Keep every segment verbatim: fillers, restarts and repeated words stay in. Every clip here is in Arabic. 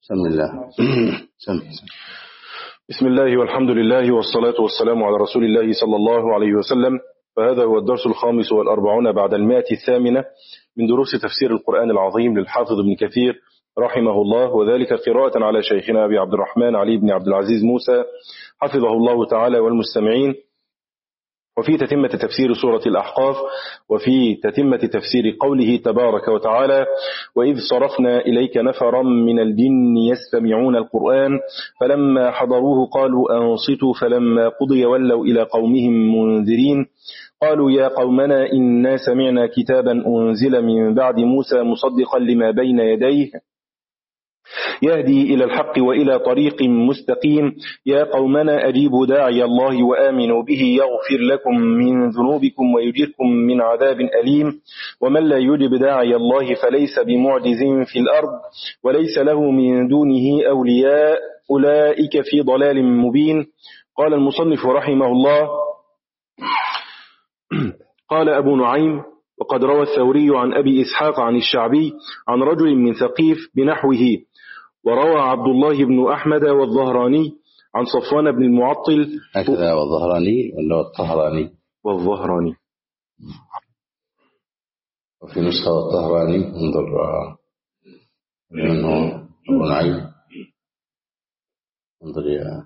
بسم الله. سم. بسم الله والحمد لله والصلاة والسلام على رسول الله صلى الله عليه وسلم. فهذا هو الدرس الخامس والأربعون بعد المائة الثامنة من دروس تفسير القرآن العظيم للحافظ ابن كثير رحمه الله، وذلك قراءة على شيخنا أبي عبد الرحمن علي بن عبد العزيز موسى حفظه الله تعالى والمستمعين، وفي تتمة تفسير سورة الأحقاف، وفي تتمة تفسير قوله تبارك وتعالى: وإذ صرفنا إليك نفرا من الجن يستمعون القرآن فلما حضروه قالوا أنصتوا فلما قضي ولوا إلى قومهم منذرين قالوا يا قومنا إنا سمعنا كتابا أنزل من بعد موسى مصدقا لما بين يديه يهدي إلى الحق وإلى طريق مستقيم يا قومنا أجيبوا داعي الله وآمنوا به يغفر لكم من ذنوبكم ويجيركم من عذاب أليم ومن لا يجب داعي الله فليس بمعجز في الأرض وليس له من دونه أولياء أولئك في ضلال مبين. قال المصنف رحمه الله: قال أبو نعيم: وقد روى الثوري عن أبي إسحاق عن الشعبي عن رجل من ثقيف بنحوه، وروى عبد الله بن أحمد والظهراني عن صفوان بن المعطل. هكذا والظهراني ولا الطهراني؟ والظهراني. وفي نسخة والطهراني انظر منه أبو نعيم، انظر يا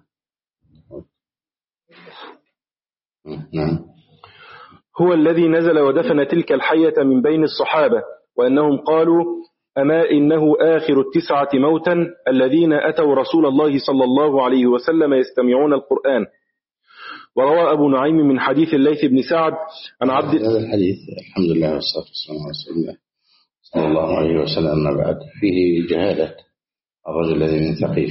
نعم. هو الذي نزل ودفن تلك الحية من بين الصحابة، وأنهم قالوا: أما إنه آخر التسعة موتا الذين أتوا رسول الله صلى الله عليه وسلم يستمعون القرآن. وروى أبو نعيم من حديث الليث بن سعد عن عبد هذا الحديث الحمد لله والصلاة والسلام على رسول الله صلى الله عليه وسلم. أما بعد، فيه جهالة الرجل الذي من ثقيف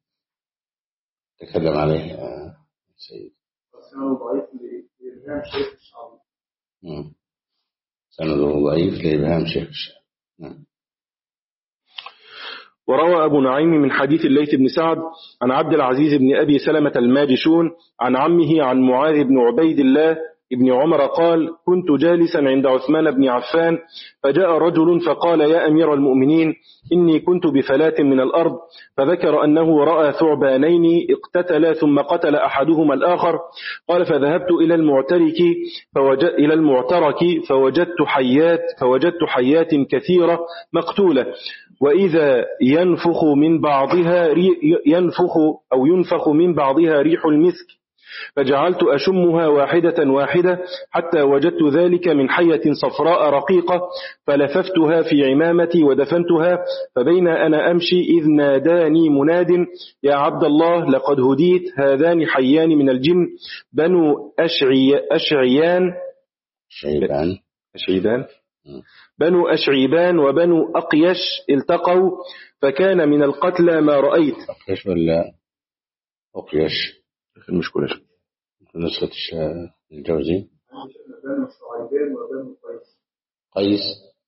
تكلم عليه سيد. سنده ضعيف لإبهام شيخ الشام. وروى أبو نعيم من حديث الليث بن سعد عن عبد العزيز بن أبي سلمة الماجشون عن عمه عن معاذ بن عبيد الله ابن عمر قال: كنت جالسا عند عثمان بن عفان فجاء رجل فقال: يا أمير المؤمنين، إني كنت بفلاة من الأرض، فذكر أنه رأى ثعبانين اقتتلا ثم قتل أحدهما الآخر. قال: فذهبت إلى المعترك فوجد إلى المعترك فوجدت حيات فوجدت حيات كثيرة مقتولة، وإذا ينفخ من بعضها ينفخ أو ينفخ من بعضها ريح المسك، فجعلت أشمها واحدة واحدة حتى وجدت ذلك من حية صفراء رقيقة، فلففتها في عمامتي ودفنتها، فبين أنا أمشي إذ ناداني مناد: يا عبد الله، لقد هديت، هذان حيان من الجن بنو أشعي أشعيان شيبان أشعيبان بنو أشعيبان وبنو أقيش التقوا، فكان من القتلى ما رأيت. أقيش ولا أقيش؟ المشكلة نسخة الجوزي قيس.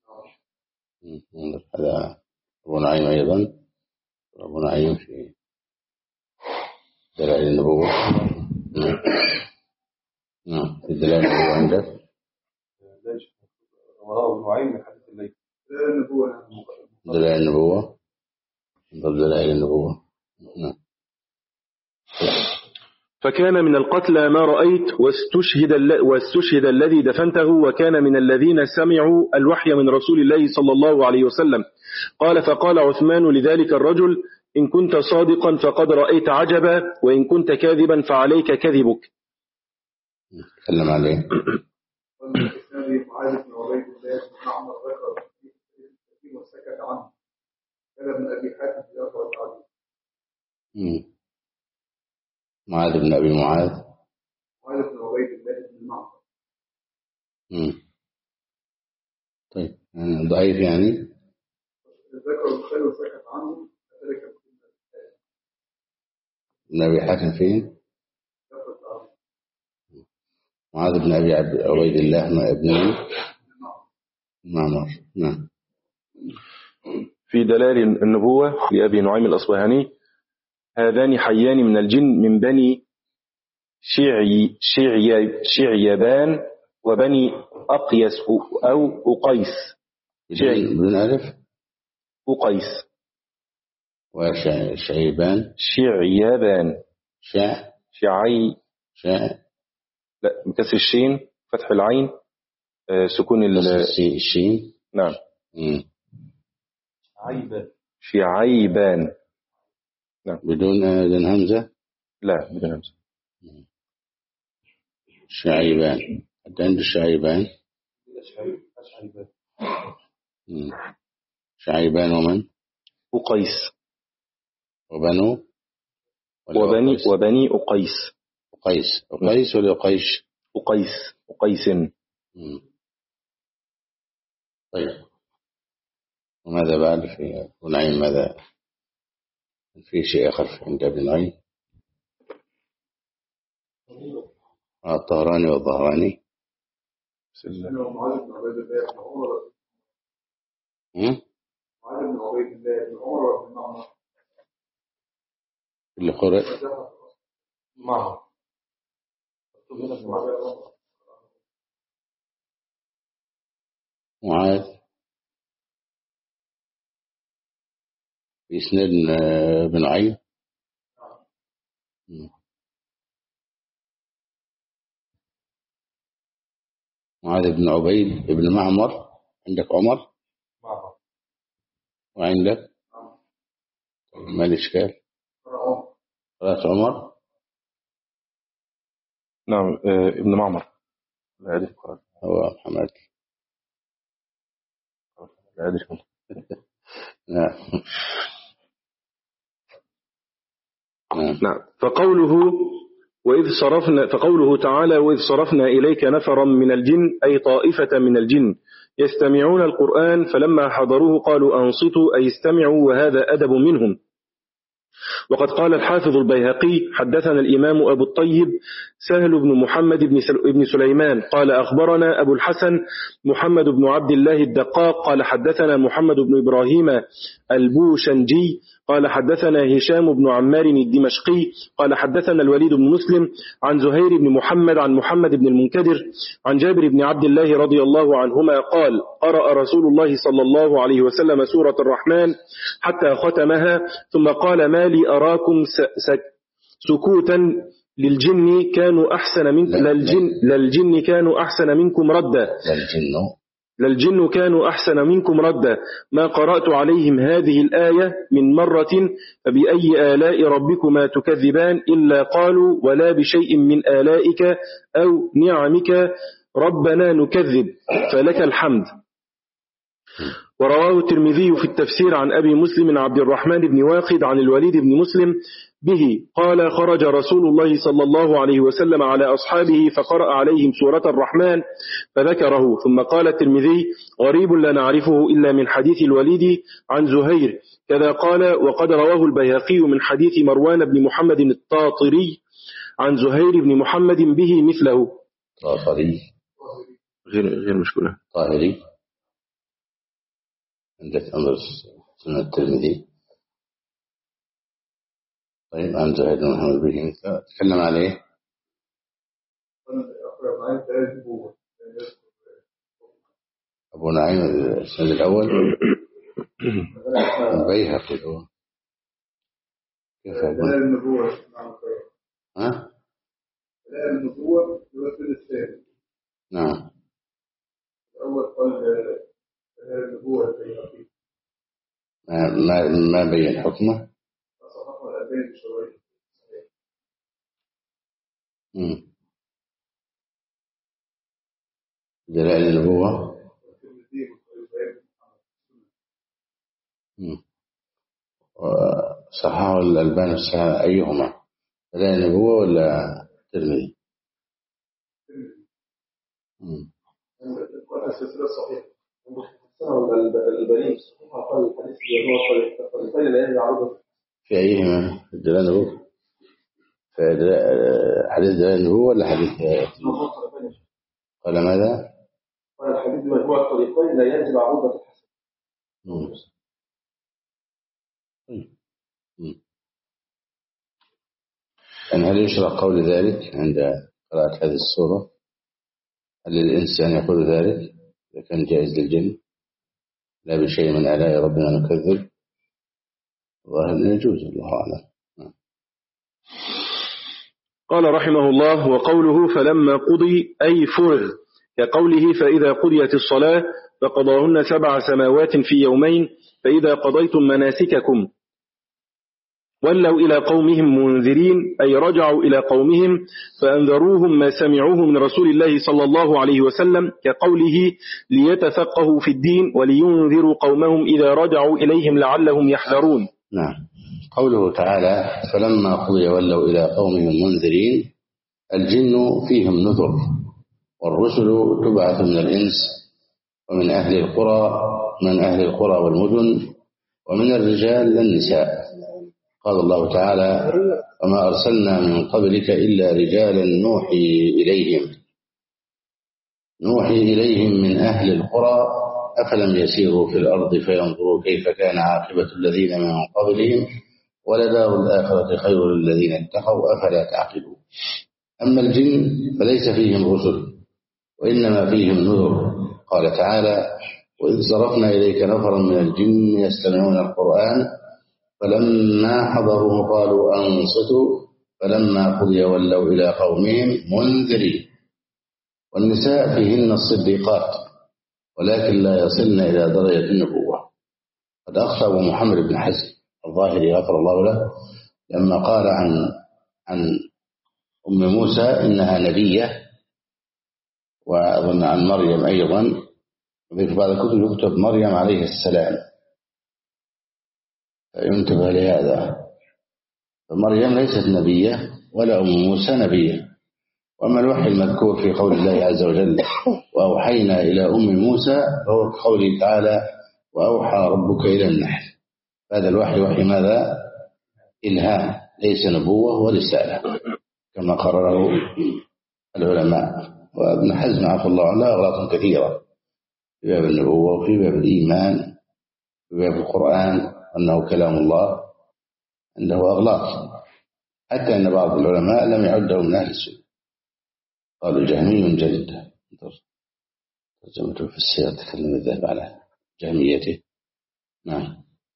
هذا أبو نعيم أيضا، أبو نعيم في دلائل النبوة. نعم، في دلائل النبوة عندك. أبو نعيم من حديث الليث دلائل النبوة، دلائل النبوة. نعم. فكان من القتلى ما رأيت، واستشهد, واستشهد الذي دفنته، وكان من الذين سمعوا الوحي من رسول الله صلى الله عليه وسلم. قال: فقال عثمان لذلك الرجل: إن كنت صادقا فقد رأيت عجبا، وإن كنت كاذبا فعليك كذبك. تكلم عليه. معاذ بن أبي معاذ معاذ بن عبيد الله بن معمر. طيب، يعني ضعيف يعني. ذكر البخاري وسكت عنه كذلك ابن أبي حاتم فين؟ معاذ بن أبي عبيد الله ما ابن معمر. نعم. في دلال النبوة لأبي نعيم الأصبهاني: هذان حيان من الجن من بني شعي شعي شعيبان وبني أقيس أو أقيس. بدون ألف. أقيس وشعيبان شعيبان شع شعي شع لا بكسر الشين فتح العين آه سكون ال الشين. نعم. مم. شعيبان شعيبان نعم. بدون بدون همزة. لا بدون همزة. شعيبان حتى عند الشعيبان. شعيبان ومن أقيس وبنو وبني أقيس. وبني أقيس أقيس أقيس ولا أقيش أقيس أقيس. طيب وماذا بعد في أبو نعيم؟ ماذا في شيء آخر عند أبي نعيم؟ الطهراني والظهراني. معاذ بن عبيد الله بن عمر هم؟ معاذ بن عبيد الله بن عمر بن معمر اللي قرأ معه معاذ في إسناد بن عين. معاذ بن عبيد بن معمر. عندك عمر وعندك ما الإشكال؟ قرأت عمر. نعم آه ابن معمر. لا أدري هو محمد. لا أدري. نعم. نعم. فقوله وإذ صرفنا فقوله تعالى وإذ صرفنا إليك نفرا من الجن أي طائفة من الجن يستمعون القرآن فلما حضروه قالوا أنصتوا أي استمعوا وهذا أدب منهم. وقد قال الحافظ البيهقي حدثنا الإمام أبو الطيب سهل بن محمد بن سليمان قال أخبرنا أبو الحسن محمد بن عبد الله الدقاق قال حدثنا محمد بن إبراهيم البوشنجي قال حدثنا هشام بن عمار الدمشقي قال حدثنا الوليد بن مسلم عن زهير بن محمد عن محمد بن المنكدر عن جابر بن عبد الله رضي الله عنهما قال قرأ رسول الله صلى الله عليه وسلم سورة الرحمن حتى ختمها ثم قال ما لي أراكم سكوتا للجن كانوا أحسن منكم للجن, للجن كانوا أحسن منكم ردا للجن للجن كانوا أحسن منكم ردا ما قرأت عليهم هذه الآية من مرة فبأي آلاء ربكما تكذبان إلا قالوا ولا بشيء من آلائك أو نعمك ربنا نكذب فلك الحمد. ورواه الترمذي في التفسير عن أبي مسلم عبد الرحمن بن واقد عن الوليد بن مسلم به قال خرج رسول الله صلى الله عليه وسلم على أصحابه فقرأ عليهم سورة الرحمن فذكره. ثم قال الترمذي غريب لا نعرفه إلا من حديث الوليد عن زهير كذا قال. وقد رواه البيهقي من حديث مروان بن محمد الطاطري عن زهير بن محمد به مثله. طاطري غير غير مشكلة. طاهري عندك أمر سنة الترمذي. طيب عن زهير بن محمد به مثله تكلم عليه. أبو نعيم السند الأول البيهقي الأول كيف دلائل النبوة. ها؟ دلائل النبوة الوسيل الثاني. نعم. الأول قال دلائل النبوة البيهقي. ما ما ما بين حكمه. صححه الألباني بشواهد. امم دلائل النبوة. امم صححه الألباني أيهما دلائل النبوة ولا الترمذي؟ امم السلسلة الصحيحة. في أيهما دلائل النبوة؟ في حديث دلائل النبوة ولا حديث قال ماذا؟ قال الحديث مجموعة طريقين لا ينزل عروضة الحسن. أن هل يشرع قول ذلك عند قراءة هذه السورة؟ هل للإنسان يقول ذلك إذا كان جائز للجن لا بشيء من آلاء ربنا نكذب؟ وهل يجوز الله أعلم. قال رحمه الله: وقوله فلما قضي أي فرغ، كقوله فإذا قضيت الصلاة فقضاهن سبع سماوات في يومين فإذا قضيتم مناسككم ولوا إلى قومهم منذرين، أي رجعوا إلى قومهم فأنذروهم ما سمعوه من رسول الله صلى الله عليه وسلم، كقوله ليتفقهوا في الدين ولينذروا قومهم إذا رجعوا إليهم لعلهم يحذرون. نعم. قوله تعالى فلما قضي ولوا إلى قومهم منذرين، الجن فيهم نذر، والرسل تبعث من الإنس ومن أهل القرى من أهل القرى والمدن ومن الرجال والنساء. قال الله تعالى وما أرسلنا من قبلك إلا رجالا نوحي إليهم نوحي إليهم من أهل القرى أفلم يسيروا في الأرض فينظروا كيف كان عاقبة الذين من قبلهم ولدار الآخرة خير للذين اتقوا أفلا تعقلون. أما الجن فليس فيهم رسل وإنما فيهم نذر. قال تعالى وإذ صرفنا إليك نفرا من الجن يستمعون القرآن فلما حضروه قالوا أنصتوا فلما قضي ولوا إلى قومهم منذرين. والنساء فيهن الصديقات ولكن لا يصلن إلى درجة النبوة. قد أخطأ أبو محمد بن حزم الظاهري غفر الله له لما قال عن عن أم موسى إنها نبية، وأظن عن مريم أيضا، في بعض الكتب يكتب مريم عليه السلام، ينتبه لهذا. فمريم ليست نبية ولا أم موسى نبية. وأما الوحي المذكور في قول الله عز وجل وأوحينا إلى أم موسى فهو كقوله تعالى وأوحى ربك إلى النحل، هذا الوحي وحي ماذا؟ إلهام، ليس نبوة ورسالة كما قرره العلماء. وابن حزم عفى الله عنه أغلاط كثيرة في باب النبوة وفي باب الإيمان في باب القرآن أنه كلام الله، عنده أغلاط حتى أن بعض العلماء لم يعده من أهل السنة، قالوا جهمي جلد. ترجمته في السير تكلم الذهب على جهميته. نعم.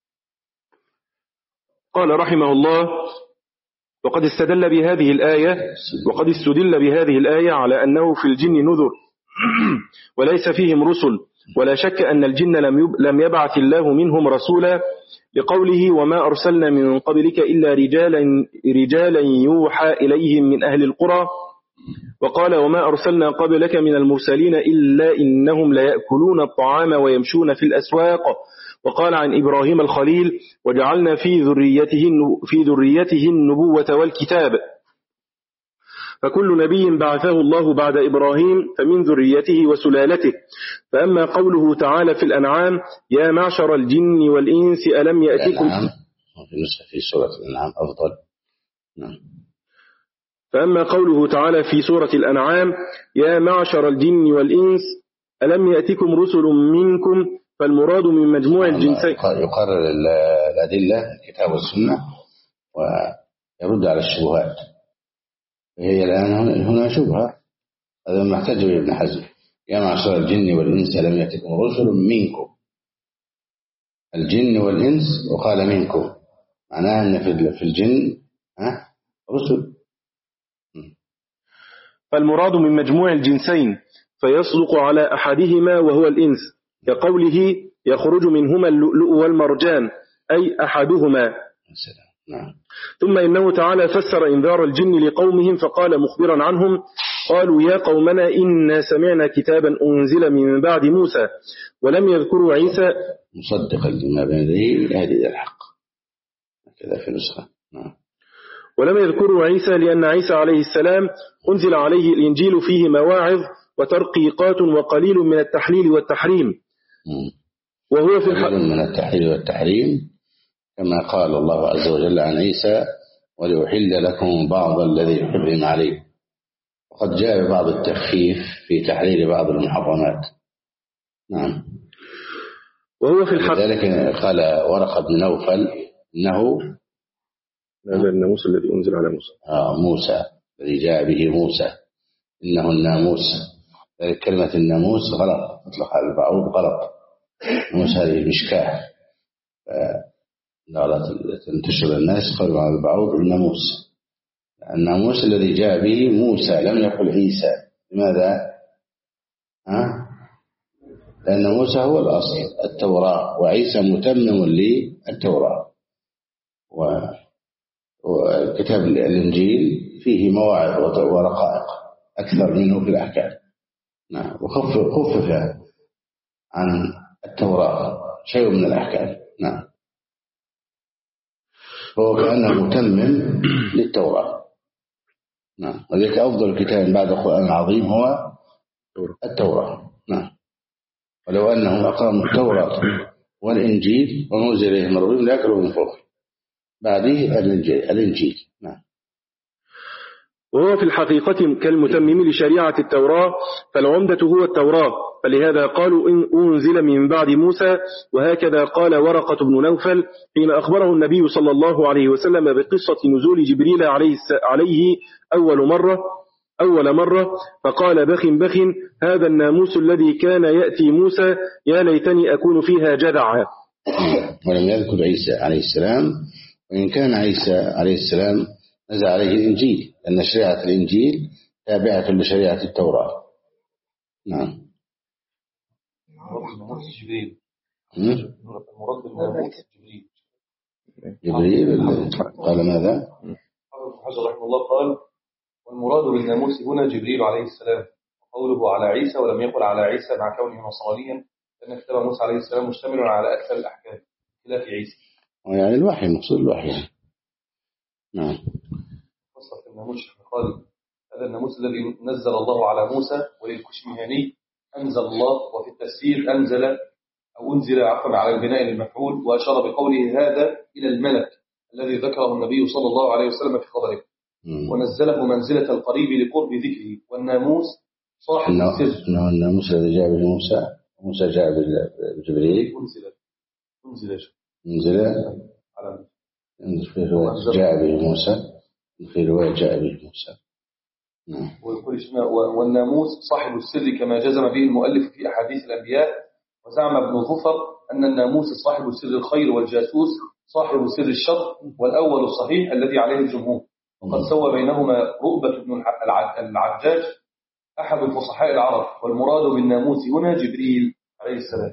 قال رحمه الله وقد استدل بهذه الآية وقد استدل بهذه الآية على أنه في الجن نذر وليس فيهم رسل، ولا شك أن الجن لم يبعث الله منهم رسولا، لقوله وما أرسلنا من قبلك إلا رجالا, رجالا يوحى إليهم من أهل القرى، وقال وما أرسلنا قبلك من المرسلين إلا إنهم ليأكلون الطعام ويمشون في الأسواق، وقال عن إبراهيم الخليل وجعلنا في ذريته, في ذريته النبوة والكتاب. فكل نبي بعثه الله بعد إبراهيم فمن ذريته وسلالته. فأما قوله تعالى في الأنعام يا معشر الجن والإنس ألم يأتكم في سورة الأنعام أفضل. نعم. فأما قوله تعالى في سورة الأنعام يا معشر الجن والإنس ألم يأتكم رسل منكم، فالمراد من مجموع الجنسين. يقرر الأدلة الكتاب والسنة ويرد على الشبهات. هي الآن هنا شبهة، هذا ما احتج به ابن حزم يا معشر الجن والإنس ألم يأتكم رسل منكم، الجن والإنس وقال منكم، معناه أن في الجن ها رسل. فالمراد من مجموع الجنسين فيصدق على أحدهما وهو الإنس، كقوله يخرج منهما اللؤلؤ والمرجان أي أحدهما. نعم. ثم إنه تعالى فسر إنذار الجن لقومهم فقال مخبرا عنهم قالوا يا قومنا إنا سمعنا كتابا أنزل من بعد موسى ولم يذكروا عيسى مصدقا لما بين يديه يهدي الحق، كذا في نسخة. نعم. ولم يذكروا عيسى لأن عيسى عليه السلام أنزل عليه الإنجيل فيه مواعظ وترقيقات وقليل من التحليل والتحريم. م. وهو في الحق من التحليل والتحريم كما قال الله عز وجل عن عيسى ولأحل لكم بعض الذي حرم عليه، وقد جاء بعض التخفيف في تحليل بعض المحرمات. نعم. وهو في الحق لذلك قال ورقة بن نوفل إنه هذا الناموس الذي أنزل على موسى آه موسى الذي جاء به موسى إنه الناموس. ذلك كلمة الناموس غلط، مطلق على البعوض غلط. الناموس هذه مشكاة، لا تنتشر الناس قالوا على البعوض الناموس. الناموس الذي جاء به موسى لم يقل عيسى. لماذا؟ ها؟ لأن موسى هو الأصل التوراة، وعيسى متمم للتوراة. وكتاب الإنجيل فيه مواعظ ورقائق أكثر منه في الأحكام. نعم. وخفف خفف عن التوراة شيء من الأحكام. نعم. فهو كأنه متمم للتوراة. نعم. وذلك أفضل كتاب بعد القرآن العظيم هو التوراة. نعم. ولو أنهم أقاموا التوراة والإنجيل ونزل إليهم ربهم ليأكلوا من فوق بعده الإنجيل. نعم. وهو في الحقيقة كالمتمم لشريعة التوراة، فالعمدة هو التوراة، فلهذا قالوا إن أنزل من بعد موسى. وهكذا قال ورقة بن نوفل حين أخبره النبي صلى الله عليه وسلم بقصة نزول جبريل عليه أول مرة أول مرة فقال بخ بخ هذا الناموس الذي كان يأتي موسى، يا ليتني أكون فيها جدعا. ولم يذكر عيسى عليه السلام، وإن كان عيسى عليه السلام نزل عليه الإنجيل، أن شريعة الإنجيل تابعة لشريعة التوراة. نعم. جبريل. المراد بالناموس جبريل. جبريل قال ماذا؟ حجر رحمه الله قال والمراد بالناموس هنا جبريل عليه السلام، وقوله على عيسى ولم يقل على عيسى مع كونه نصرانيا، لأن كتاب موسى عليه السلام مشتمل على أكثر الأحكام خلاف عيسى. يعني الوحي مقصود الوحي. نعم. وصف الناموس قال هذا الناموس الذي نزل الله على موسى، وللكشمهاني أنزل الله، وفي التفسير أنزل أو أنزل عفوا على البناء المفعول، وأشار بقوله هذا إلى الملك الذي ذكره النبي صلى الله عليه وسلم في خبره، ونزله منزلة القريب لقرب ذكره. والناموس صاحب السر. إنه الناموس الذي جاء به موسى، موسى جاء بجبريل. أنزل أنزل أنزل على في رواية جاء به موسى، في رواية جاء به موسى. والناموس صاحب السر كما جزم به المؤلف في أحاديث الأنبياء. وزعم ابن ظفر أن الناموس صاحب سر الخير، والجاسوس صاحب سر الشر، والأول الصحيح الذي عليه الجمهور. وقد سوى بينهما رؤبة بن العجاج أحد الفصحاء العرب. والمراد بالناموس هنا جبريل عليه السلام.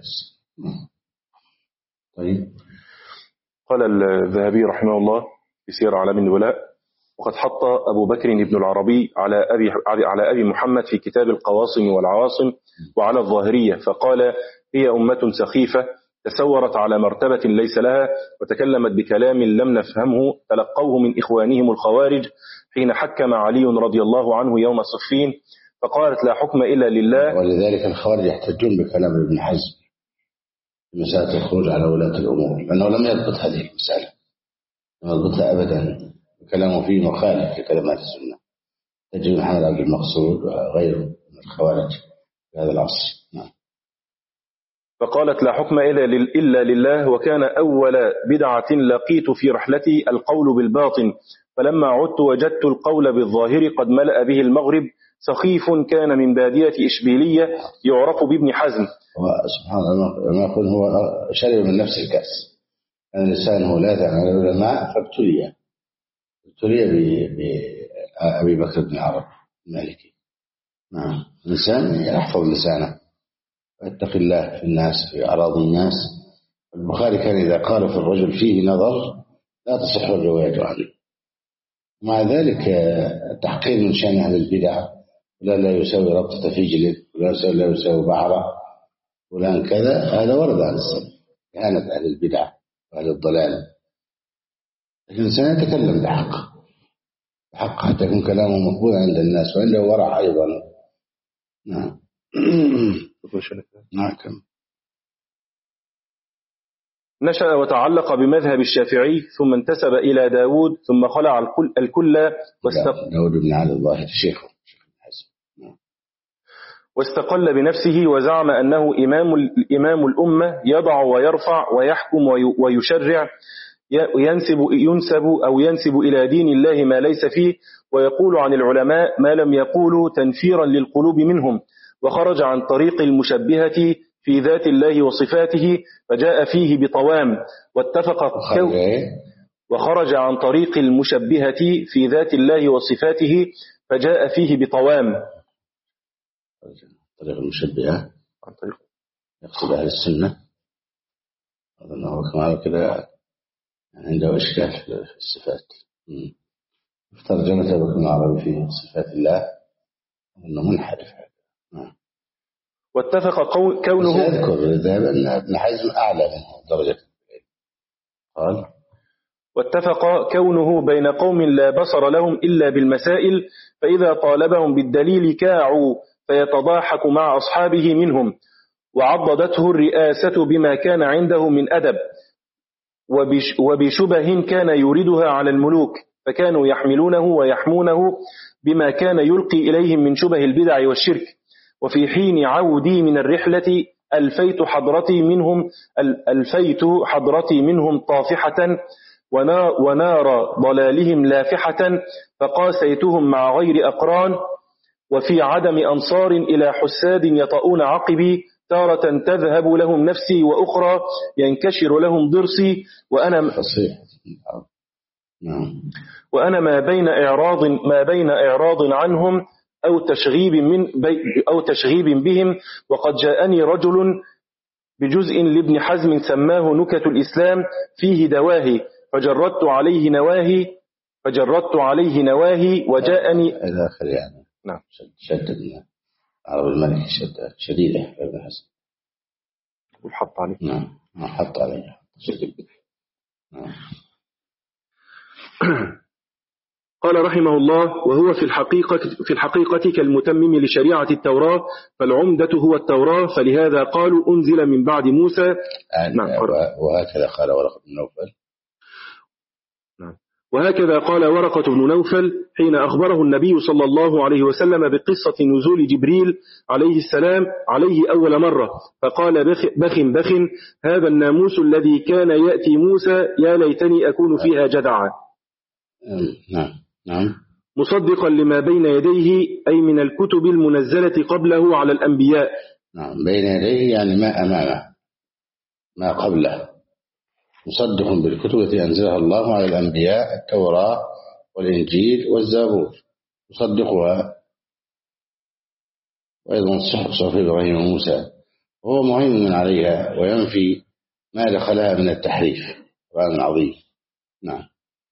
طيب. قال الذهبي رحمه الله في سير أعلام النبلاء وقد حط أبو بكر بن العربي على أبي, على أبي محمد في كتاب القواصم والعواصم وعلى الظاهرية، فقال هي أمة سخيفة تسورت على مرتبة ليس لها، وتكلمت بكلام لم نفهمه، تلقوه من إخوانهم الخوارج حين حكم علي رضي الله عنه يوم صفين، فقالت لا حكم إلا لله. ولذلك الخوارج يحتجون بكلام ابن حزم في مسألة الخروج على ولاة الأمور، لأنه لم يضبط هذه المسألة، لم يضبطها أبدا، كلامه فيه مخالف لكلمات السنة. تجد محمد عبد المقصود وغيره من الخوارج في هذا العصر. نعم. فقالت لا حكم إلا لله. وكان أول بدعة لقيت في رحلتي القول بالباطن، فلما عدت وجدت القول بالظاهر قد ملأ به المغرب. سخيف كان من بادية إشبيلية يعرف بابن حزم. سبحان الله ما يقول هو شرب من نفس الكأس. أن الإنسان هو لا على العلماء فابتلي ابتلي بأبي بكر بن عرب المالكي. نعم. الإنسان يحفظ لسانه ويتقي الله في الناس في أعراض الناس. البخاري كان إذا قال في الرجل فيه نظر لا تصح الرواية عنه. مع ذلك تحقير من شأن أهل البدع، ولا لا يساوي ربطة في جلد، ولا لا يساوي بعرة، ولا كذا، هذا ورد عن السلف إهانة أهل البدع وأهل الضلال. الإنسان يتكلم بحق بحق حتى يكون كلامه مقبول عند الناس وعنده ورع أيضا. نعم. نعم. نشأ وتعلق بمذهب الشافعي، ثم انتسب إلى داود، ثم خلع الكل, الكل واستق... داود بن علي الظاهر شيخه واستقل بنفسه، وزعم أنه إمام, إمام الأمة يضع ويرفع ويحكم ويشرع، ينسب, ينسب أو ينسب إلى دين الله ما ليس فيه، ويقول عن العلماء ما لم يقولوا تنفيرا للقلوب منهم، وخرج عن طريق المشبهة في ذات الله وصفاته فجاء فيه بطوام. واتفق كون وخرج عن طريق المشبهة في ذات الله وصفاته فجاء فيه بطوام. طريق المشبهة عن طريق يقصد أهل السنة. أظنه كما كده عنده إشكال في الصفات. في ترجمة ابن العربي في صفات الله أنه منحرف. واتفق كونه يذكر ذلك أن ابن حزم أعلى منه درجة. قال واتفق كونه بين قوم لا بصر لهم إلا بالمسائل، فإذا طالبهم بالدليل كاعوا فيتضاحك مع أصحابه منهم، وعضدته الرئاسة بما كان عنده من أدب، وبشبه كان يريدها على الملوك، فكانوا يحملونه ويحمونه بما كان يلقي إليهم من شبه البدع والشرك. وفي حين عودي من الرحلة ألفيت حضرتي منهم ألفيت حضرتي منهم طافحة ونار ضلالهم لافحة، فقاسيتهم مع غير أقران، وفي عدم أنصار إلى حساد يطؤون عقبي، تارة تذهب لهم نفسي وأخرى ينكشر لهم ضرسي، وأنا وأنا ما بين إعراض ما بين إعراض عنهم أو تشغيب من أو تشغيب بهم. وقد جاءني رجل بجزء لابن حزم سماه نكت الإسلام فيه دواهي، فجردت عليه نواهي فجردت عليه نواهي وجاءني إلى آخر يعني. نعم. شدد عرب الملك شدد شديدة ابن حزم وحط عليه. نعم ما حط عليه شديد. نعم. قال رحمه الله: وهو في الحقيقة في الحقيقة كالمتمم لشريعة التوراة، فالعمدة هو التوراة، فلهذا قالوا أنزل من بعد موسى. نعم. وهكذا قال ورقة بن نوفل. نعم. وهكذا قال ورقة بن نوفل حين أخبره النبي صلى الله عليه وسلم بقصة نزول جبريل عليه السلام عليه أول مرة، فقال: بخ بخ بخ هذا الناموس الذي كان يأتي موسى، يا ليتني أكون فيها جدعا. نعم نعم. مصدقا لما بين يديه، أي من الكتب المنزلة قبله على الأنبياء. نعم بين يديه يعني ما أمامه ما قبله، مصدق بالكتب التي أنزلها الله على الأنبياء، التوراة والإنجيل والزبور، مصدقها، وأيضا صحف إبراهيم وموسى، وهو مهيمن عليها وينفي ما دخلها من التحريف. قرآن عظيم. نعم.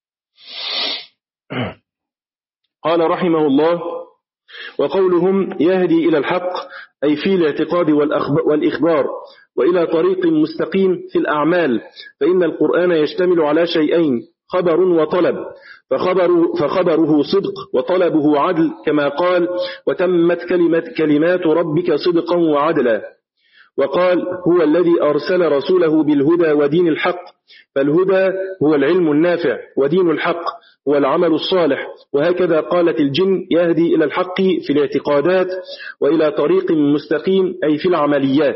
قال رحمه الله: وقولهم يهدي إلى الحق، أي في الاعتقاد والإخبار، وإلى طريق مستقيم في الأعمال، فإن القرآن يشتمل على شيئين: خبر وطلب، فخبر فخبره صدق وطلبه عدل، كما قال: وتمت كلمة كلمات ربك صدقا وعدلا. وقال: هو الذي أرسل رسوله بالهدى ودين الحق، فالهدى هو العلم النافع، ودين الحق هو العمل الصالح. وهكذا قالت الجن: يهدي إلى الحق في الاعتقادات، وإلى طريق مستقيم أي في العمليات.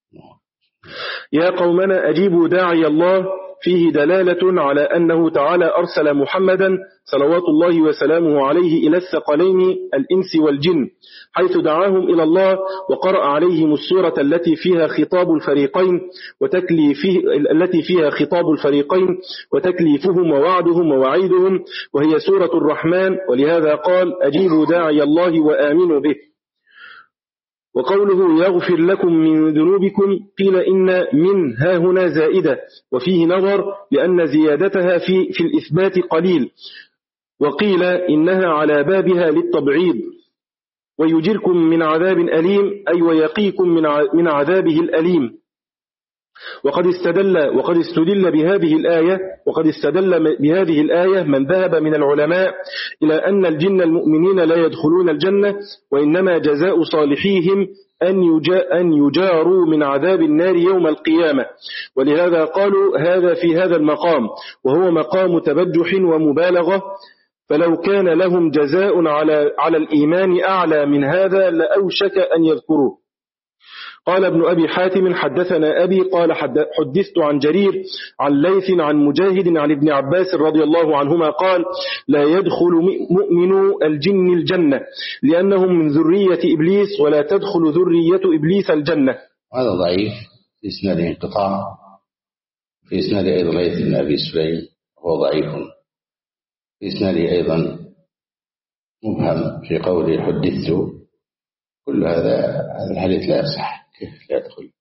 يا قومنا أجيبوا داعي الله، فيه دلالة على أنه تعالى أرسل محمدا صلوات الله وسلامه عليه إلى الثقلين الإنس والجن، حيث دعاهم إلى الله، وقرأ عليهم السورة التي فيها خطاب الفريقين وتكليفه التي فيها خطاب الفريقين وتكليفهم ووعدهم ووعيدهم، وهي سورة الرحمن، ولهذا قال: أجيبوا داعي الله وآمنوا به. وقوله يغفر لكم من ذنوبكم، قيل إن من ها هنا زائدة، وفيه نظر لأن زيادتها في, في الإثبات قليل، وقيل إنها على بابها للتبعيض. ويجركم من عذاب أليم، أي ويقيكم من عذابه الأليم. وقد استدل وقد استدل بهذه الآية وقد استدل بهذه الآية من ذهب من العلماء إلى أن الجن المؤمنين لا يدخلون الجنة، وإنما جزاء صالحيهم أن أن يجاروا من عذاب النار يوم القيامة، ولهذا قالوا هذا في هذا المقام، وهو مقام تبجح ومبالغة، فلو كان لهم جزاء على على الإيمان أعلى من هذا لأوشك أن يذكروه. قال ابن أبي حاتم: حدثنا أبي قال حدثت عن جرير عن ليث عن مجاهد عن ابن عباس رضي الله عنهما قال: لا يدخل مؤمن الجن الجنة، لأنهم من ذرية إبليس، ولا تدخل ذرية إبليس الجنة. وهذا ضعيف، في إسناده انقطاع، في إسناده أيضا ليث بن أبي سليم وهو ضعيف، في إسناده أيضا مبهم في قوله حدثت. كل هذا هذا الحديث لا يصح. كيف لا يدخل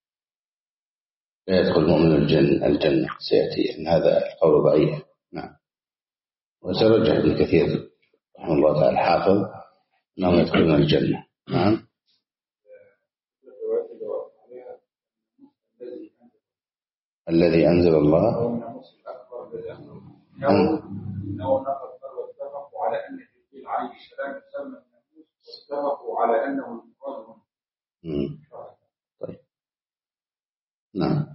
لا يدخل مؤمن الجنة, الجنة سيأتي أن هذا القول ضعيف. نعم. وسرجح ابن كثير رحمه الله تعالى الحافظ أنهم يدخلون الجنة. نعم. الذي أنزل الله واتفقوا على أن جبريل عليه السلام يسمى الناموس، واتفقوا على أنه المراد. طيب. نعم.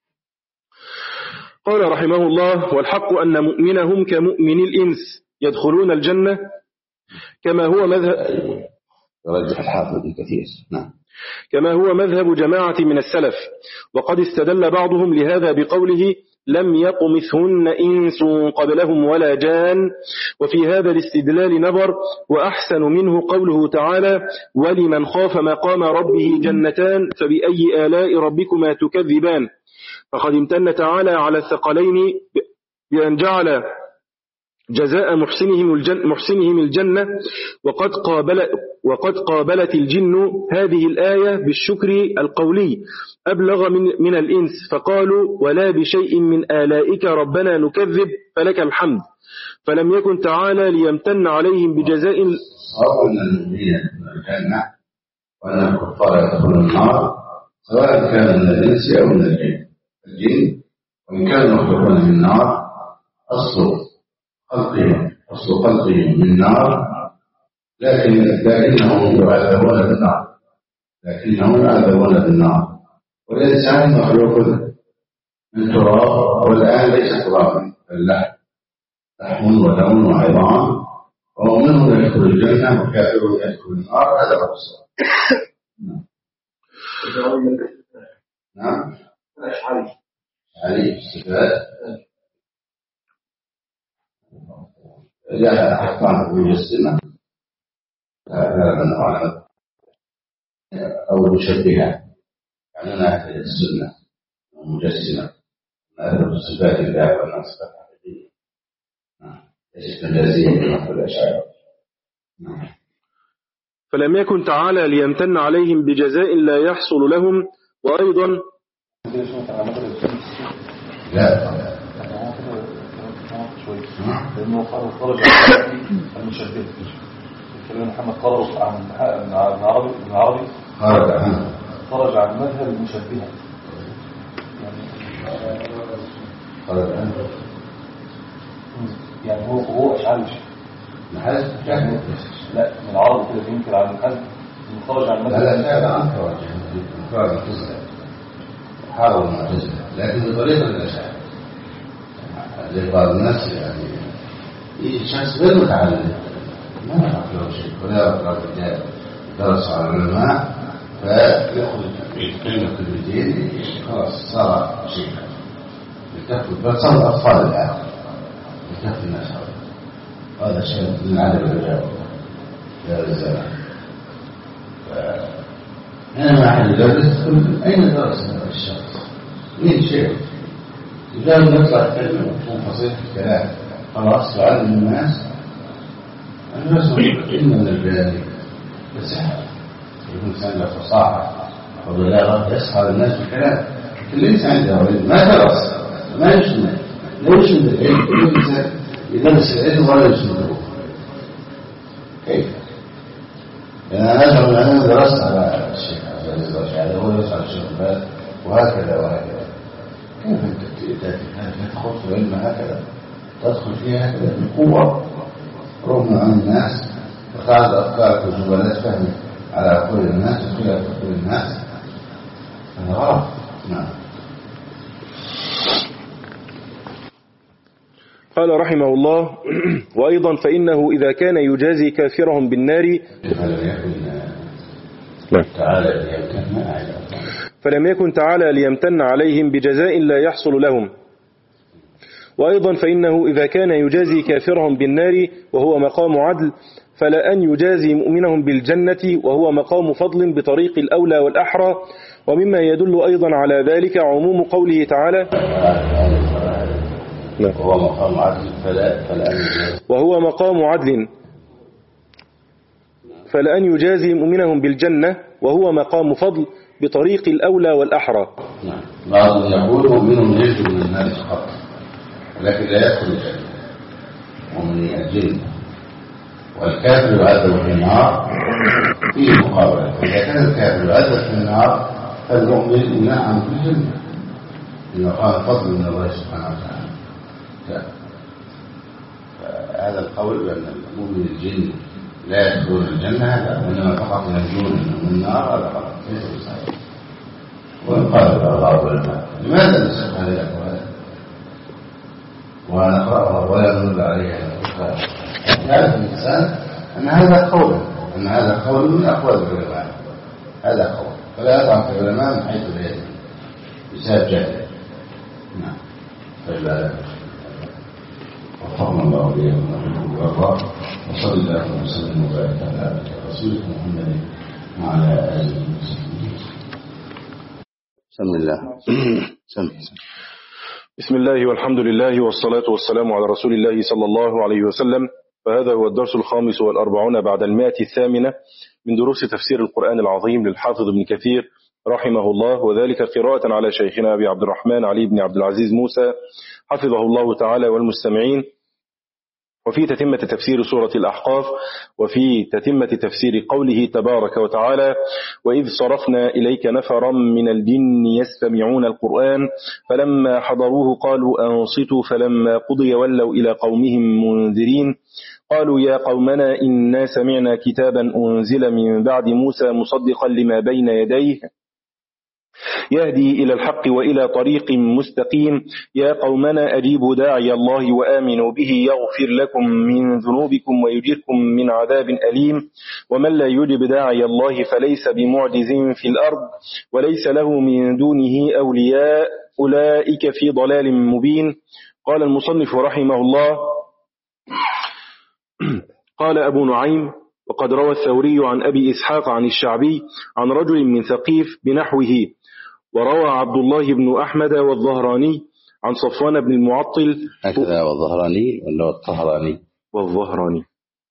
قال رحمه الله: والحق أن مؤمنهم كمؤمن الإنس يدخلون الجنة كما هو مذهب رجح الحافظ ابن كثير. نعم. كما هو مذهب جماعة من السلف، وقد استدل بعضهم لهذا بقوله: لم يطمثهن إنس قبلهم ولا جان. وفي هذا الاستدلال نظر، وأحسن منه قوله تعالى: ولمن خاف مقام ربه جنتان فبأي آلاء ربكما تكذبان. فقد امتن تعالى على الثقلين بأن جعل جزاء محسنهم الجنة, محسنهم الجنة وقد, قابل وقد قابلت الجن هذه الآية بالشكر القولي أبلغ من, من الإنس، فقالوا: ولا بشيء من آلائك ربنا نكذب فلك الحمد. فلم يكن تعالى ليمتن عليهم بجزاء صار أن المؤمنين الجنة وأن الكفار يدخلون النار، سواء كان من الإنس أو من الجن. الجن وإن كانوا يخرجون من النار أصل خلقهم أصل خلقهم من نار، لكن لكنهم يعذبون بالنار لكنهم يعذبون بالنار والإنسان مخلوق من تراب، والآن ليس ترابا بل لحم ودم وعظام، ومنهم يدخل الجنة وكافرون يدخل النار. هذا هو الصواب. نعم. الأشعري عليه الصفات جاء أحكام مجسمة أو مشبهة، يعني أنا أهل السنة مجسمة أهل الصفات الله والنصفات الحقيقية، ليست مجازية كما في الأشاعرة. فلم يكن تعالى ليمتن عليهم بجزاء لا يحصل لهم. وأيضا لا لأنه خرج عن المشبه. الكلام محمد خرج عن العربي العربي خرج عن خرج عن مذهب المشبهة، خرج عن يعني هو هو أشعري محل يعني لا من العرب كده يمكن عن محل خرج عن مذهب. لا لا لا خرج خرج المعتزلة حارب المعتزلة لكن بطريقة الأشاعرة. لبعض الناس يعني يجي شخص غير متعلم ما يعرف له شيء ولا يعرف الرجال درس على العلماء فيأخذ كلمة كلمتين خلاص صار شيء يكفي بل صار الأطفال الآن يكفي الناس. هذا شيء من عدم الرجال يا رجال. هنا ما أحد يدرس أين درس هذا الشخص؟ مين شيء إذا نطلع كلمة وتكون فصيحة الكلام خلاص يعلم الناس. الناس إن من البيان يسحر يكون سنة فصاحة وبلاغة يسحر الناس بالكلام. كل إنسان عنده علم ما درس ما يشمل لا يشمل العلم. كل إنسان يدرس العلم ولا يشمله. كيف؟ لأن أنا أشعر أن أنا درست على الشيخ عبد العزيز الأشعري هو يدرس على الشيخ الباز وهكذا وهكذا. كيف تدخل في العلم هكذا تدخل فيها هكذا بقوة رغم عن الناس وتعرض أفكارك وجبلات فهم على عقول الناس وخلاف عقول الناس. هذا غلط. نعم. قال رحمه الله: وأيضا فإنه إذا كان يجازي كافرهم بالنار فلم يكن تعالى ليمتن عليهم بجزاء لا يحصل لهم. وأيضا فإنه إذا كان يجازي كافرهم بالنار وهو مقام عدل فلأن يجازي مؤمنهم بالجنة وهو مقام فضل بطريق الأولى والأحرى. ومما يدل أيضا على ذلك عموم قوله تعالى وهو مقام عدل فلأن وهو مقام عدل فلأن يجازي مؤمنهم بالجنة وهو مقام فضل بطريق الأولى والأحرى. نعم. بعض يقول مؤمن يجد من الناس فقط ولكن لا يدخل الجنة ومن الجن، والكافر يعذب في النار فيه مقابلة. فإذا كان الكافر يعذب في النار فالمؤمن نعم في الجنة إنه قال فضل من الله سبحانه وتعالى. هذا القول بأن المؤمن الجن لا يدخلون الجنة هذا، وإنما فقط ينجون من النار هذا فقط ليس بصحيح. ويقال بعض العلماء لماذا نسخ هذه الأقوال ونقرأها ولا نرد عليها؟ يعرف الإنسان أن هذا قول أن هذا قول من أقوال العلماء، هذا قول فلا يطعن في العلماء من حيث لا يدري بسبب جهله. نعم. فلا وفقنا الله وإياكم وأرضاه، وصلى الله وسلم وبارك على عبده ورسوله محمد وعلى آله وصحبه. بسم الله. بسم الله والحمد لله والصلاة والسلام على رسول الله صلى الله عليه وسلم. فهذا هو الدرس الخامس والأربعون بعد المائة الثامنة من دروس تفسير القرآن العظيم للحافظ ابن كثير رحمه الله، وذلك قراءة على شيخنا أبي عبد الرحمن علي بن عبد العزيز موسى حفظه الله تعالى والمستمعين، وفي تتمة تفسير سورة الأحقاف، وفي تتمة تفسير قوله تبارك وتعالى: وإذ صرفنا إليك نفرا من الجن يستمعون القرآن فلما حضروه قالوا أنصتوا فلما قضي ولوا إلى قومهم منذرين قالوا يا قومنا إنا سمعنا كتابا أنزل من بعد موسى مصدقا لما بين يديه يهدي إلى الحق وإلى طريق مستقيم يا قومنا أجيبوا داعي الله وآمنوا به يغفر لكم من ذنوبكم ويجركم من عذاب أليم ومن لا يجب داعي الله فليس بمعجز في الأرض وليس له من دونه أولياء أولئك في ضلال مبين. قال المصنف رحمه الله: قال أبو نعيم: وقد روى الثوري عن أبي إسحاق عن الشعبي عن رجل من ثقيف بنحوه، وروى عبد الله بن أحمد والظهراني عن صفوان بن المعطل. هكذا والظهراني ولا الطهراني؟ والظهراني.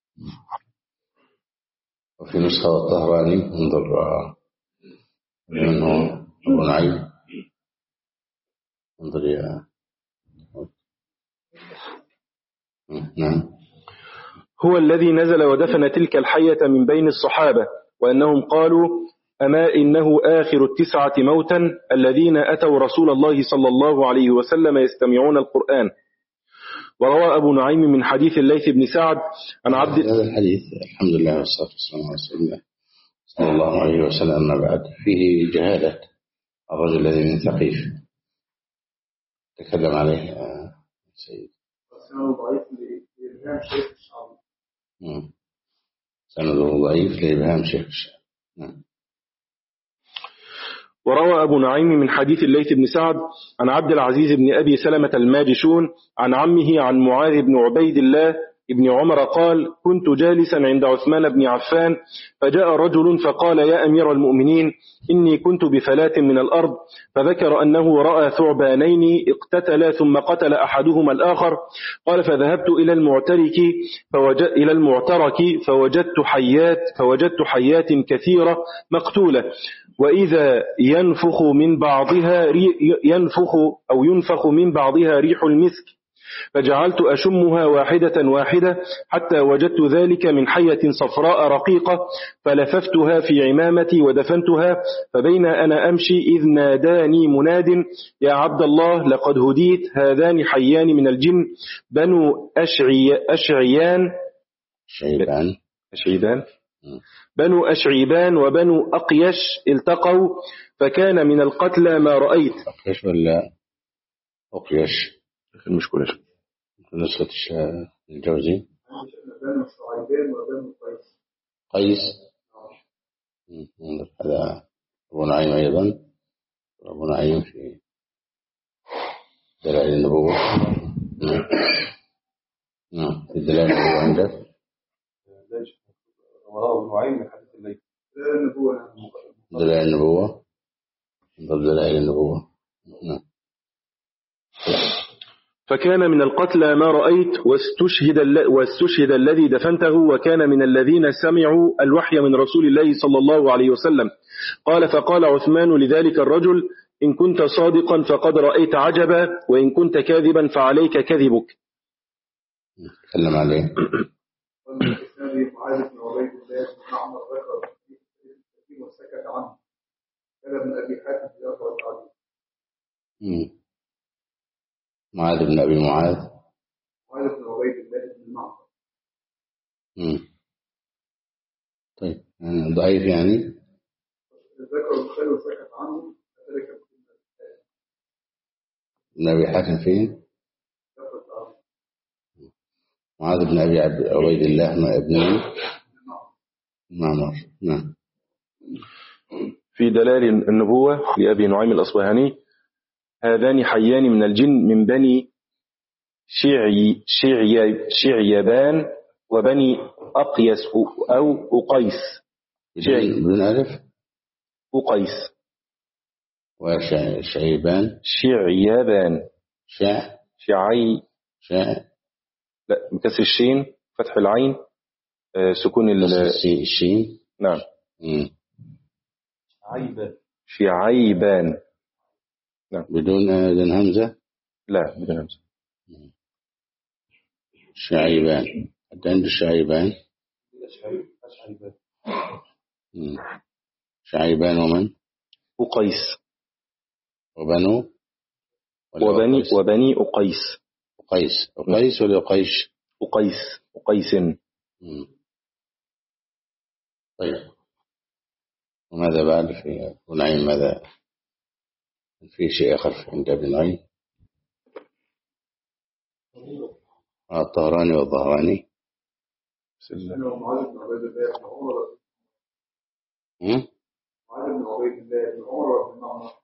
وفي نسخة والطهراني انظر منه أبو نعيم، انظر يا نعم. هو الذي نزل ودفن تلك الحية من بين الصحابة، وأنهم قالوا: أما إنه آخر التسعة موتا الذين أتوا رسول الله صلى الله عليه وسلم يستمعون القرآن. وروى أبو نعيم من حديث الليث بن سعد عن عبد هذا الحديث الحمد لله والصلاة والسلام على رسول الله صلى الله عليه وسلم. أما بعد، فيه جهالة الرجل الذي من ثقيف تكلم عليه سيد سنده ضعيف لإبهام شيخ الشعب. نعم. وروى أبو نعيم من حديث الليث بن سعد عن عبد العزيز بن أبي سلمة الماجشون عن عمه عن معاذ بن عبيد الله ابن عمر قال: كنت جالسا عند عثمان بن عفان فجاء رجل فقال: يا أمير المؤمنين، إني كنت بفلاة من الأرض، فذكر أنه رأى ثعبانين اقتتلا ثم قتل أحدهما الآخر. قال: فذهبت إلى المعترك فوجد إلى المعترك فوجدت حيات فوجدت حيات كثيرة مقتولة، وإذا ينفخ من بعضها ينفخ أو ينفخ من بعضها ريح المسك، فجعلت أشمها واحدة واحدة حتى وجدت ذلك من حية صفراء رقيقة، فلففتها في عمامتي ودفنتها. فبين أنا أمشي إذ ناداني مناد: يا عبد الله، لقد هديت، هذان حيان من الجن بنو أشعي أشعيان شيبان أشعيبان بنو أشعيبان وبنو أقيش التقوا، فكان من القتلى ما رأيت. أقيش ولا أقيش؟ المشكلة نسخة الجوزي قيس. هذا أبو نعيم أيضا، أبو نعيم في دلائل النبوة. نعم، في دلائل النبوة عندك ورواه ابن نعيم من حديث الليل. دلائل النبوة دلائل النبوة نعم. فكان من القتلى ما رأيت واستشهد, واستشهد الذي دفنته وكان من الذين سمعوا الوحي من رسول الله صلى الله عليه وسلم. قال فقال عثمان لذلك الرجل إن كنت صادقا فقد رأيت عجبا وإن كنت كاذبا فعليك كذبك. تكلم عليه. وسكت عنه كان ابن أبي حاتم يقرأ عليه. معاذ بن أبي معاذ معاذ بن عبيد الله بن معمر. طيب ضعيف يعني ذكر البخاري وسكت عنه كذلك ابن أبي حاتم فين؟ معاذ بن أبي عبيد الله ما ابن معمر. نعم. في دلال النبوة لأبي نعيم الأصبهاني هذان حيان من الجن من بني شعي شعي شعيبان وبني أقيس أو أقيس. بدون ألف أقيس وشعيبان شعيبان شع شعي شع لا بكسر الشين فتح العين آه سكون الشين. نعم. شعيبان شعيبان. نعم. بدون بدون همزة. لا بدون همزة. شعيبان حتى عند الشعيبان شعيبان شعيبان ومن أقيس وبنو وبني أقيس. وبني أقيس أقيس أقيس ولا أقيش أقيس أقيس. طيب وماذا بعد في نعيم؟ ماذا في شيء آخر عند ابن نعيم؟ الطهراني والظهراني. بسم الله. معاذ بن عبيد الله بن عمر. معاذ بن عبيد الله بن عمر بن معمر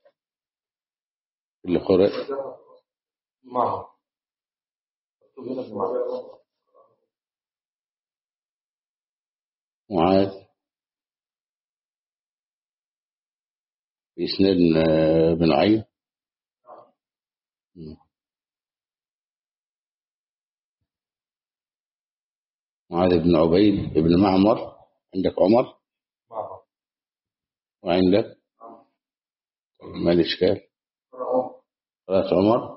اللي قرأ معمر. معاذ بإسناد بن نعيم. معاذ بن عبيد بن معمر. عندك عمر معمر وعندك ما الإشكال؟ قرأت عمر.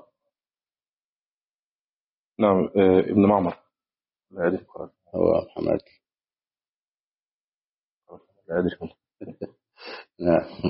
نعم آه ابن معمر. لا أدري هو محمد. لا أدري. نعم.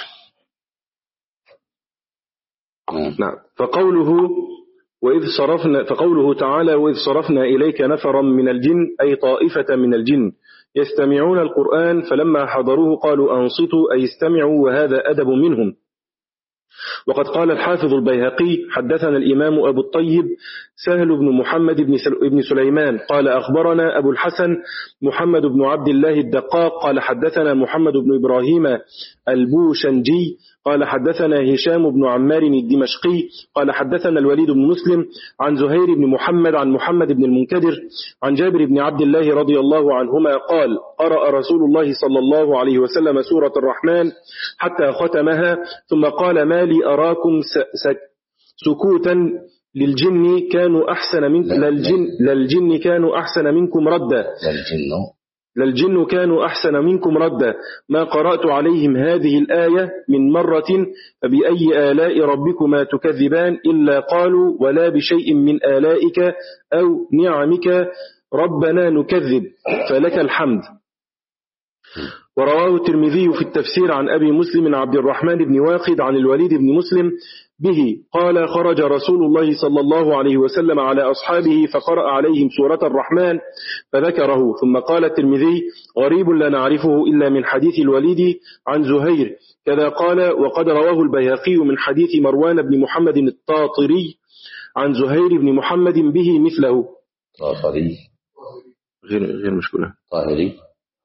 نعم. فقوله وإذ صرفنا فقوله تعالى وإذ صرفنا إليك نفرا من الجن أي طائفة من الجن يستمعون القرآن فلما حضروه قالوا أنصتوا أي استمعوا وهذا أدب منهم. وقد قال الحافظ البيهقي حدثنا الإمام أبو الطيب سهل بن محمد بن سليمان قال أخبرنا أبو الحسن محمد بن عبد الله الدقاق قال حدثنا محمد بن إبراهيم البوشنجي قال حدثنا هشام بن عمار الدمشقي قال حدثنا الوليد بن مسلم عن زهير بن محمد عن محمد بن المنكدر عن جابر بن عبد الله رضي الله عنهما قال قرأ رسول الله صلى الله عليه وسلم سورة الرحمن حتى ختمها ثم قال ما لي أراكم سكوتا للجن كانوا أحسن منكم للجن, للجن كانوا أحسن منكم ردا للجن للجن كانوا أحسن منكم ردا ما قرأت عليهم هذه الآية من مرة فبأي آلاء ربكما تكذبان إلا قالوا ولا بشيء من آلائك أو نعمك ربنا نكذب فلك الحمد. ورواه الترمذي في التفسير عن أبي مسلم عبد الرحمن بن واقد عن الوليد بن مسلم به قال خرج رسول الله صلى الله عليه وسلم على أصحابه فقرأ عليهم سورة الرحمن فذكره ثم قال الترمذي غريب لا نعرفه إلا من حديث الوليد عن زهير كذا قال وقد رواه البيهقي من حديث مروان بن محمد الطاطري عن زهير بن محمد به مثله. طاطري غير غير مشكلة طاهري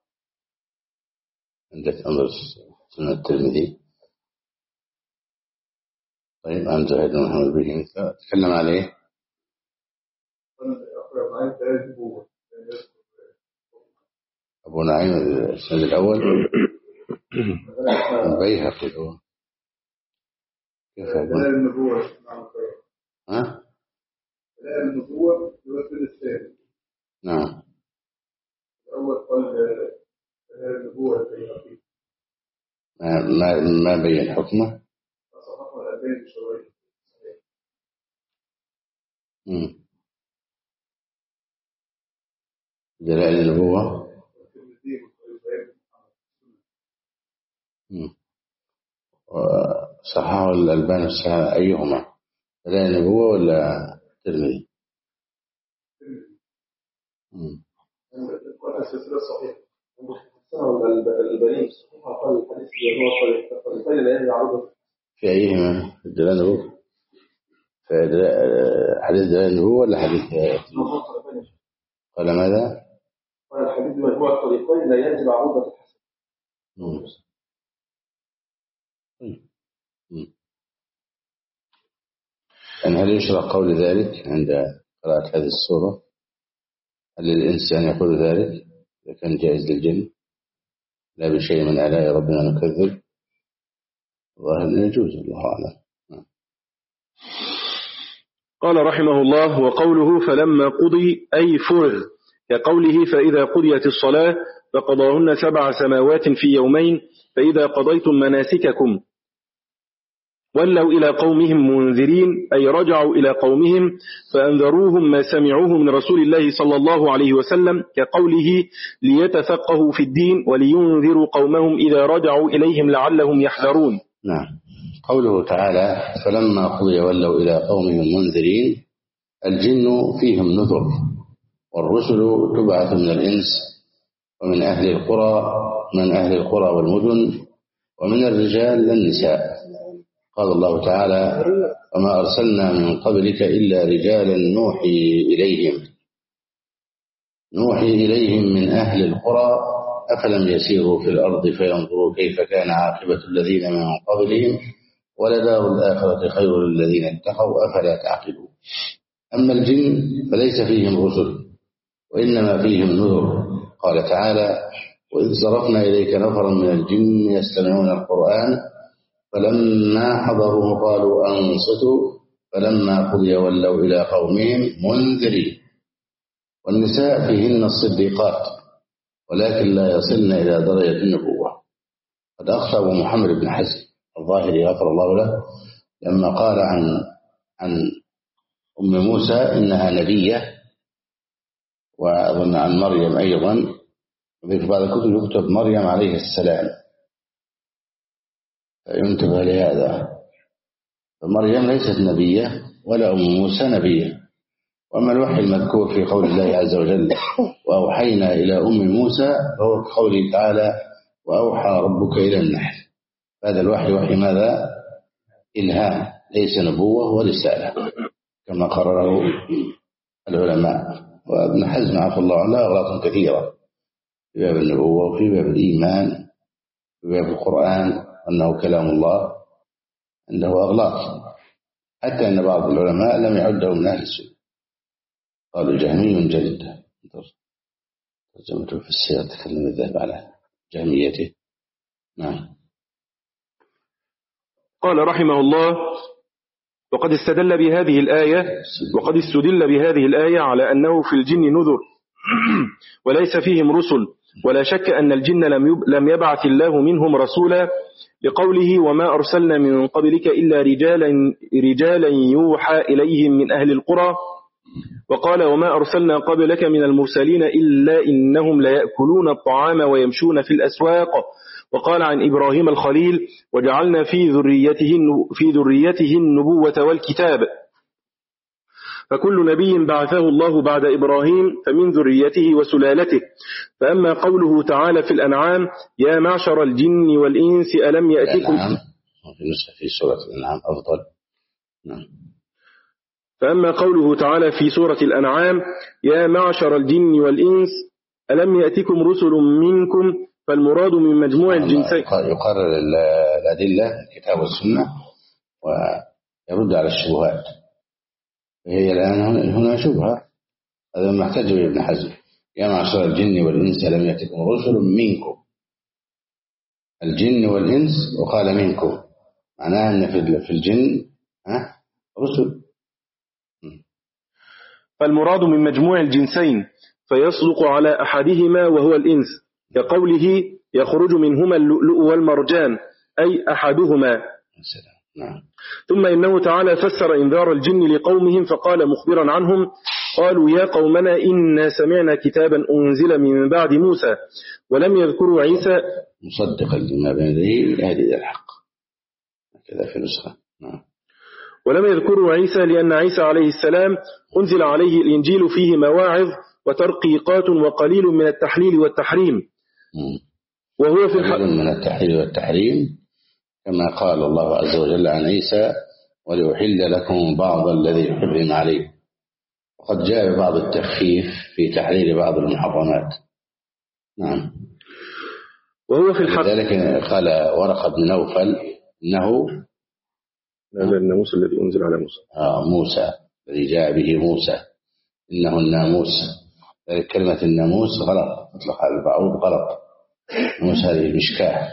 عندك أمر سنة الترمذي. طيب عن زهير بن محمد به تكلم عليه أبو نعيم السند الأول البيهقي هو كيف دلائل النبوة. ها؟ دلائل النبوة الوسيل الثاني. نعم. الأول قال دلائل النبوة البيهقي. ما ما ما بين حكمه. صححه الألباني بشواهد. امم دلائل النبوة. امم صححه الألباني السنة أيهما؟ دلائل النبوة ولا الترمذي؟ امم السلسلة الصحيحة. الألباني صحيحة قال الحديث اللي هو الطريقين لا يعرض. في أيهما؟ دلائل النبوة؟ في حديث دلائل النبوة ولا حديث الترمذي؟ قال ماذا؟ قال الحديث مجموع الطريقين لا ينزل عروضة الحسن. أن هل يشرع قول ذلك عند قراءة هذه السورة؟ هل للإنسان يقول ذلك إذا كان جائز للجن لا بشيء من آلاء ربنا نكذب؟ ظاهر يجوز، الله أعلم. قال رحمه الله: وقوله فلما قضي أي فرغ، كقوله فإذا قضيت الصلاة فقضاهن سبع سماوات في يومين فإذا قضيتم مناسككم ولوا إلى قومهم منذرين، أي رجعوا إلى قومهم فأنذروهم ما سمعوه من رسول الله صلى الله عليه وسلم، كقوله ليتفقهوا في الدين ولينذروا قومهم إذا رجعوا إليهم لعلهم يحذرون. نعم. قوله تعالى فلما قضي ولوا إلى قومهم منذرين، الجن فيهم نذر، والرسل تبعث من الإنس ومن أهل القرى من أهل القرى والمدن ومن الرجال والنساء. قال الله تعالى وما أرسلنا من قبلك إلا رجالا نوحي إليهم نوحي إليهم من أهل القرى أفلم يسيروا في الأرض فينظروا كيف كان عاقبة الذين من قبلهم ولدار الآخرة خير للذين اتقوا أفلا تعقلون. أما الجن فليس فيهم رسل وإنما فيهم نذر. قال تعالى وإذ صرفنا إليك نفرا من الجن يستمعون القرآن فلما حضروا قالوا أنصتوا فلما قضي ولوا إلى قومهم منذرين. والنساء فيهن الصديقات ولكن لا يصلن إلى درجة النبوة. قد أخطأ أبو محمد بن حزم الظاهري غفر الله له لما قال عن عن أم موسى إنها نبية، وأظن عن مريم أيضا، وفي بعض الكتب يكتب مريم عليه السلام، فينتبه لهذا. فمريم ليست نبية ولا أم موسى نبية. وأما الوحي المذكور في قول الله عز وجل وأوحينا إلى أم موسى فهو كقوله تعالى وأوحى ربك إلى النحل. هذا الوحي وحي ماذا؟ إلهام، ليس نبوة ورسالة كما قرره العلماء. وابن حزم عفى الله عنه أغلاط كثيرة في باب النبوة وفي باب الإيمان في باب القرآن أنه كلام الله، عنده أغلاط حتى أن بعض العلماء لم يعده من أهل السنة، قالوا جهمي جلد. ترجمته في السير تكلم الذهب على جهميته. نعم. قال رحمه الله وقد استدل بهذه الآية وقد استدل بهذه الآية على أنه في الجن نذر وليس فيهم رسل، ولا شك أن الجن لم يبعث الله منهم رسولا، لقوله وما أرسلنا من قبلك إلا رجالا, رجالا يوحى إليهم من أهل القرى، وقال وما أرسلنا قبلك من المرسلين إلا إنهم ليأكلون الطعام ويمشون في الأسواق. وقال عن إبراهيم الخليل وجعلنا في ذريته, في ذريته النبوة والكتاب. فكل نبي بعثه الله بعد إبراهيم فمن ذريته وسلالته. فأما قوله تعالى في الأنعام يا معشر الجن والإنس ألم يأتكم في سورة الأنعام أفضل. نعم. فأما قوله تعالى في سورة الأنعام يا معشر الجن والإنس ألم يأتكم رسل منكم، فالمراد من مجموع الجنسين. يقرر الأدلة الكتاب والسنة ويرد على الشبهات. هي الآن هنا شبهة، هذا ما احتج به ابن حزم يا معشر الجن والإنس لم يأتكم رسل منكم، الجن والإنس وقال منكم، معناها أن في الجن ها رسل. فالمراد من مجموع الجنسين فيصدق على أحدهما وهو الإنس، كقوله يخرج منهما اللؤلؤ والمرجان، أي أحدهما. نعم. ثم إنه تعالى فسر إنذار الجن لقومهم فقال مخبرا عنهم: قالوا يا قومنا إنا سمعنا كتابا أنزل من بعد موسى ولم يذكروا عيسى مصدقا لما بين يديه يهدي الحق، كذا في نسخة. نعم. ولم يذكروا عيسى لأن عيسى عليه السلام أنزل عليه الإنجيل فيه مواعظ وترقيقات وقليل من التحليل والتحريم، وهو في قليل من التحليل والتحريم كما قال الله عز وجل عن عيسى: ولأحل لكم بعض الذي حرم عليه. وقد جاء بعض التخفيف في تحليل بعض المحرمات. نعم. وهو في الحق لذلك قال ورقة بن نوفل إنه هذا الناموس الذي أنزل على موسى. آه موسى الذي جاء به موسى إنه الناموس. كلمة الناموس غلط، تطلق على البعوض غلط. الناموس هذه مشكاة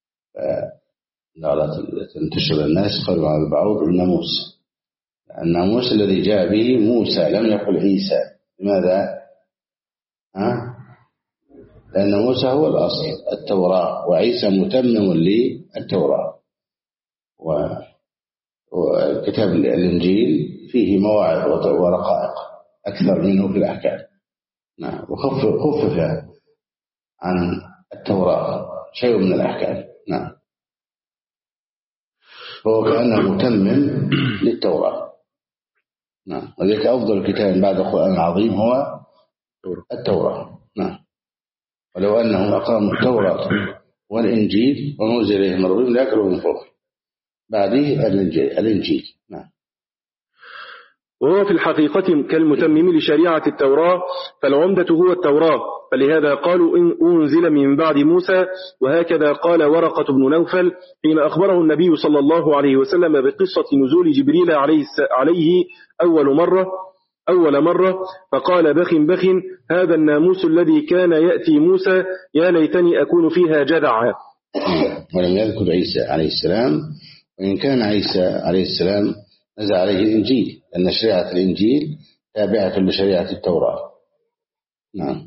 لا تنتشر الناس قالوا على البعوض الناموس. الناموس الذي جاء به موسى، لم يقل عيسى. لماذا؟ ها؟ لأن موسى هو الأصل التوراة، وعيسى متمم للتوراة. وكتاب الإنجيل فيه مواعظ ورقائق أكثر منه في الأحكام. نعم. وخفف عن التوراة شيء من الأحكام. نعم. فهو كأنه متمم للتوراة. نعم. وذلك أفضل كتاب بعد القرآن العظيم هو التوراة. نعم. ولو أنهم أقاموا التوراة والإنجيل ونزل إليهم الرسل لأكلوا من فوق بعده الإنجيل. نعم. وهو في الحقيقة كالمتمم لشريعة التوراة، فالعمدة هو التوراة، فلهذا قالوا إن أنزل من بعد موسى. وهكذا قال ورقة بن نوفل حين أخبره النبي صلى الله عليه وسلم بقصة نزول جبريل عليه أول مرة أول مرة فقال بخ بخ هذا الناموس الذي كان يأتي موسى، يا ليتني أكون فيها جدعا. ولم يذكر عيسى عليه السلام، وإن كان عيسى عليه السلام نزل عليه الإنجيل، لأن شريعة الإنجيل تابعة لشريعة التوراة. نعم.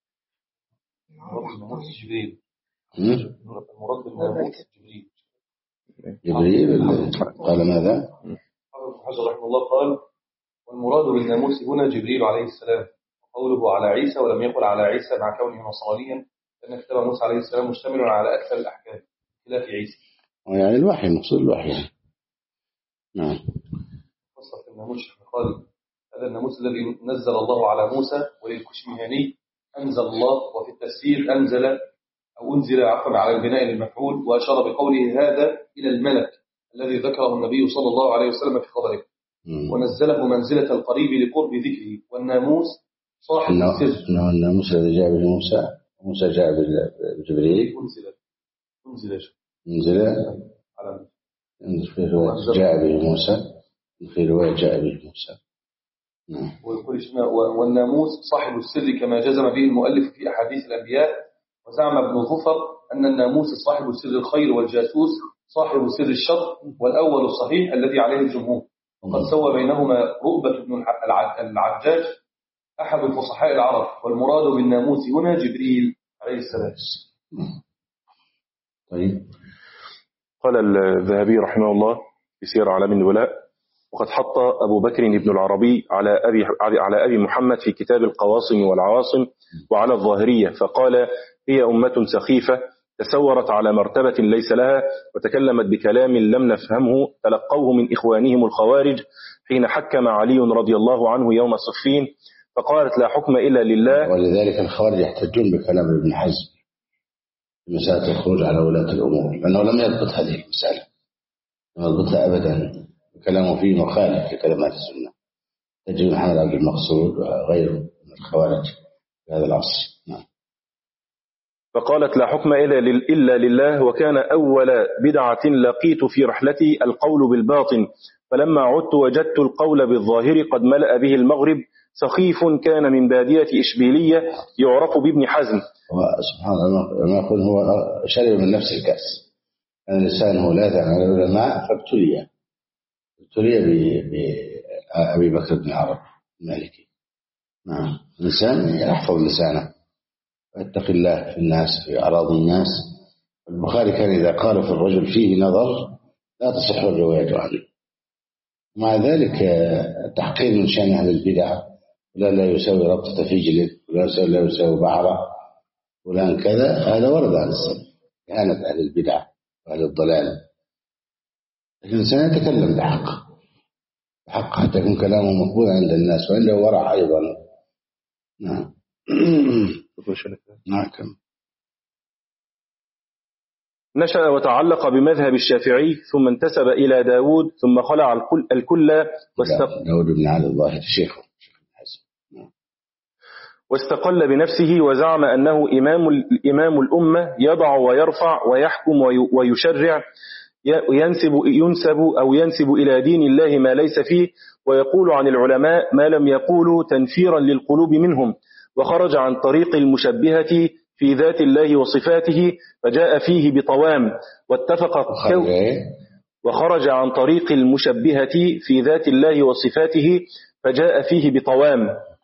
المراد جبريل. المراد بالناموس جبريل. جبريل قال ماذا؟ حجر رحمه الله قال: والمراد بالناموس هنا جبريل عليه السلام، وقوله على عيسى ولم يقل على عيسى مع كونه نصرانيا، لأن كتاب موسى عليه السلام مشتمل على أكثر الأحكام خلاف عيسى. يعني الوحي، مقصود الوحي. نعم. فصل الناموس قال: هذا الناموس الذي نزل الله على موسى، وللكشمهاني أنزل الله، وفي التفسير أنزل أو أنزل عفوا على البناء المفعول، وأشار بقوله هذا إلى الملك الذي ذكره النبي صلى الله عليه وسلم في خبره، ونزله منزلة القريب لقرب ذكره. والناموس صاحب السر. إنه الناموس الذي جاء به موسى، موسى جاء بجبريل. أنزل أنزل أنزل على في رواية جاء به موسى، في رواية جاء به موسى. نعم. والناموس صاحب السر كما جزم به المؤلف في أحاديث الأنبياء. وزعم ابن ظفر أن الناموس صاحب سر الخير، والجاسوس صاحب سر الشر، والأول الصحيح الذي عليه الجمهور. وقد سوى بينهما رؤبة بن العجاج أحد الفصحاء العرب. والمراد بالناموس هنا جبريل عليه السلام. طيب. قال الذهبي رحمه الله في سير أعلام النبلاء: وقد حط أبو بكر بن العربي على أبي, على أبي محمد في كتاب القواصم والعواصم وعلى الظاهرية، فقال: هي أمة سخيفة تسورت على مرتبة ليس لها، وتكلمت بكلام لم نفهمه، تلقوه من إخوانهم الخوارج حين حكم علي رضي الله عنه يوم صفين، فقالت لا حكم إلا لله. ولذلك الخوارج يحتجون بكلام ابن حزم في مسألة الخروج على ولاة الأمور، لأنه لم يضبط هذه المسألة، لم يضبطها أبدا. كلامه فيه مخالف لكلمات السنة. تجد محمد عبد المقصود وغيره من الخوارج في هذا العصر. نعم. فقالت لا حكم إلا لله، وكان أول بدعة لقيت في رحلتي القول بالباطن، فلما عدت وجدت القول بالظاهر قد ملأ به المغرب، سخيف كان من بادية إشبيلية يعرف بابن حزم. سبحان الله، ما يقول هو شرب من نفس الكأس، أن لسانه لا تعمل العلماء فابتلي ابتلي بأبي بكر بن عرب المالكي. نعم، الإنسان يحفظ لسانه ويتقي الله في الناس، في أعراض الناس. البخاري كان إذا قال في الرجل فيه نظر لا تصح الرواية عنه. مع ذلك تحقير من شأن أهل البدع، ولا لا يساوي ربطة في جلد، ولا يساوي, لا يساوي بعرة، ولا كذا، هذا ورد عن السلف، كانت أهل البدع وأهل الضلال. لكن الإنسان يتكلم بحق بحق حتى يكون كلامه مقبول عند الناس، وعنده ورع أيضا. نعم. نعم. نشأ وتعلق بمذهب الشافعي، ثم انتسب إلى داود، ثم خلع الكل, الكل واستق... داود بن علي الظاهر شيخه واستقل بنفسه، وزعم أنه إمام, إمام الأمة، يضع ويرفع ويحكم ويشرع، وينسب ينسب أو ينسب إلى دين الله ما ليس فيه، ويقول عن العلماء ما لم يقولوا تنفيرا للقلوب منهم. وخرج عن طريق المشبهة في ذات الله وصفاته فجاء فيه بطوام، واتفق كو... وخرج عن طريق المشبهة في ذات الله وصفاته فجاء فيه بطوام.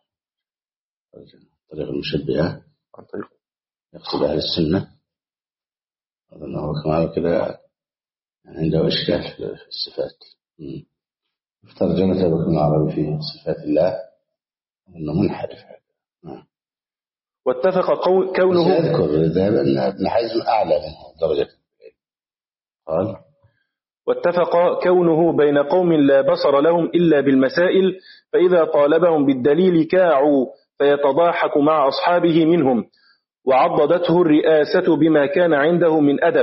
طريق المشبهة عن طريق يقصد أهل السنة، أظنه كما كده عنده إشكال في الصفات. في ترجمة ابن عربي في صفات الله أنه منحرف. واتفق كونه يذكر ذهب أن ابن حزم أعلى منه درجة. قال واتفق كونه بين قوم لا بصر لهم إلا بالمسائل، فإذا طالبهم بالدليل كاعوا فيتضاحك مع أصحابه منهم. وعضدته الرئاسة بما كان عنده من أدب،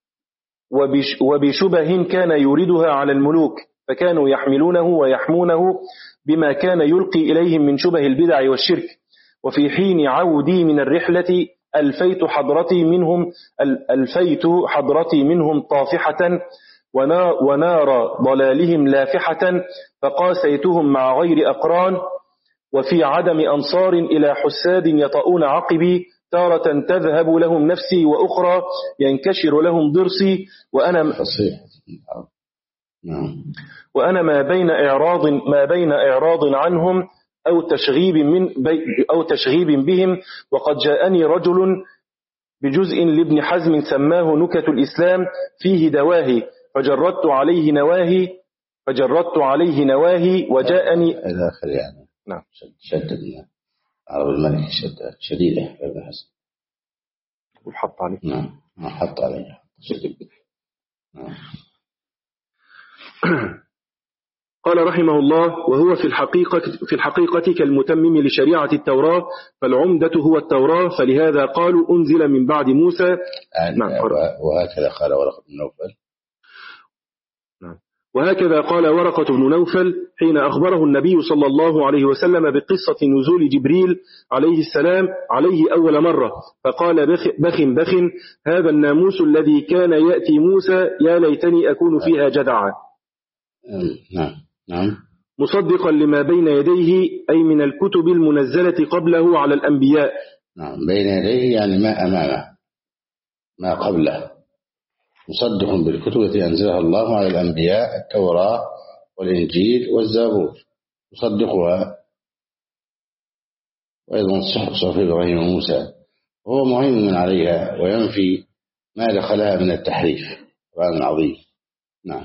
وبشبه كان يريدها على الملوك، فكانوا يحملونه ويحمونه بما كان يلقي إليهم من شبه البدع والشرك. وفي حين عودي من الرحلة ألفيت حضرتي منهم ألفيت حضرتي منهم طافحة، ونار ضلالهم لافحة، فقاسيتهم مع غير أقران، وفي عدم أنصار إلى حساد يطؤون عقبي، تارة تذهب لهم نفسي وأخرى ينكشر لهم ضرسي، وأنا وأنا ما بين إعراض ما بين إعراض عنهم أو تشغيب من أو تشغيب بهم. وقد جاءني رجل بجزء لابن حزم سماه نكت الإسلام فيه دواهي، فجردت عليه نواهي فجردت عليه نواهي وجاءني إلى آخر. يعني نعم، شدد عرب الملك شدة شديدة ابن حزم، والحط عليه. نعم، حط عليه شديد. نعم. قال رحمه الله: وهو في الحقيقة في الحقيقة كالمتمم لشريعة التوراة، فالعمدة هو التوراة، فلهذا قالوا أنزل من بعد موسى. نعم. وهكذا قال ورقة بن نوفل. نعم. وهكذا قال ورقة بن نوفل حين أخبره النبي صلى الله عليه وسلم بقصة نزول جبريل عليه السلام عليه أول مرة، فقال: بخ بخ بخ هذا الناموس الذي كان يأتي موسى، يا ليتني أكون فيها جدعا. نعم. نعم. مصدقا لما بين يديه، أي من الكتب المنزلة قبله على الأنبياء. نعم، بين يديه يعني ما أمامه، ما قبله، مصدق بالكتب التي أنزلها الله على الأنبياء، التوراة والإنجيل والزبور، مصدقها، وأيضا صحف إبراهيم وموسى، وهو مهيمن عليها وينفي ما دخلها من التحريف. قرآن عظيم. نعم.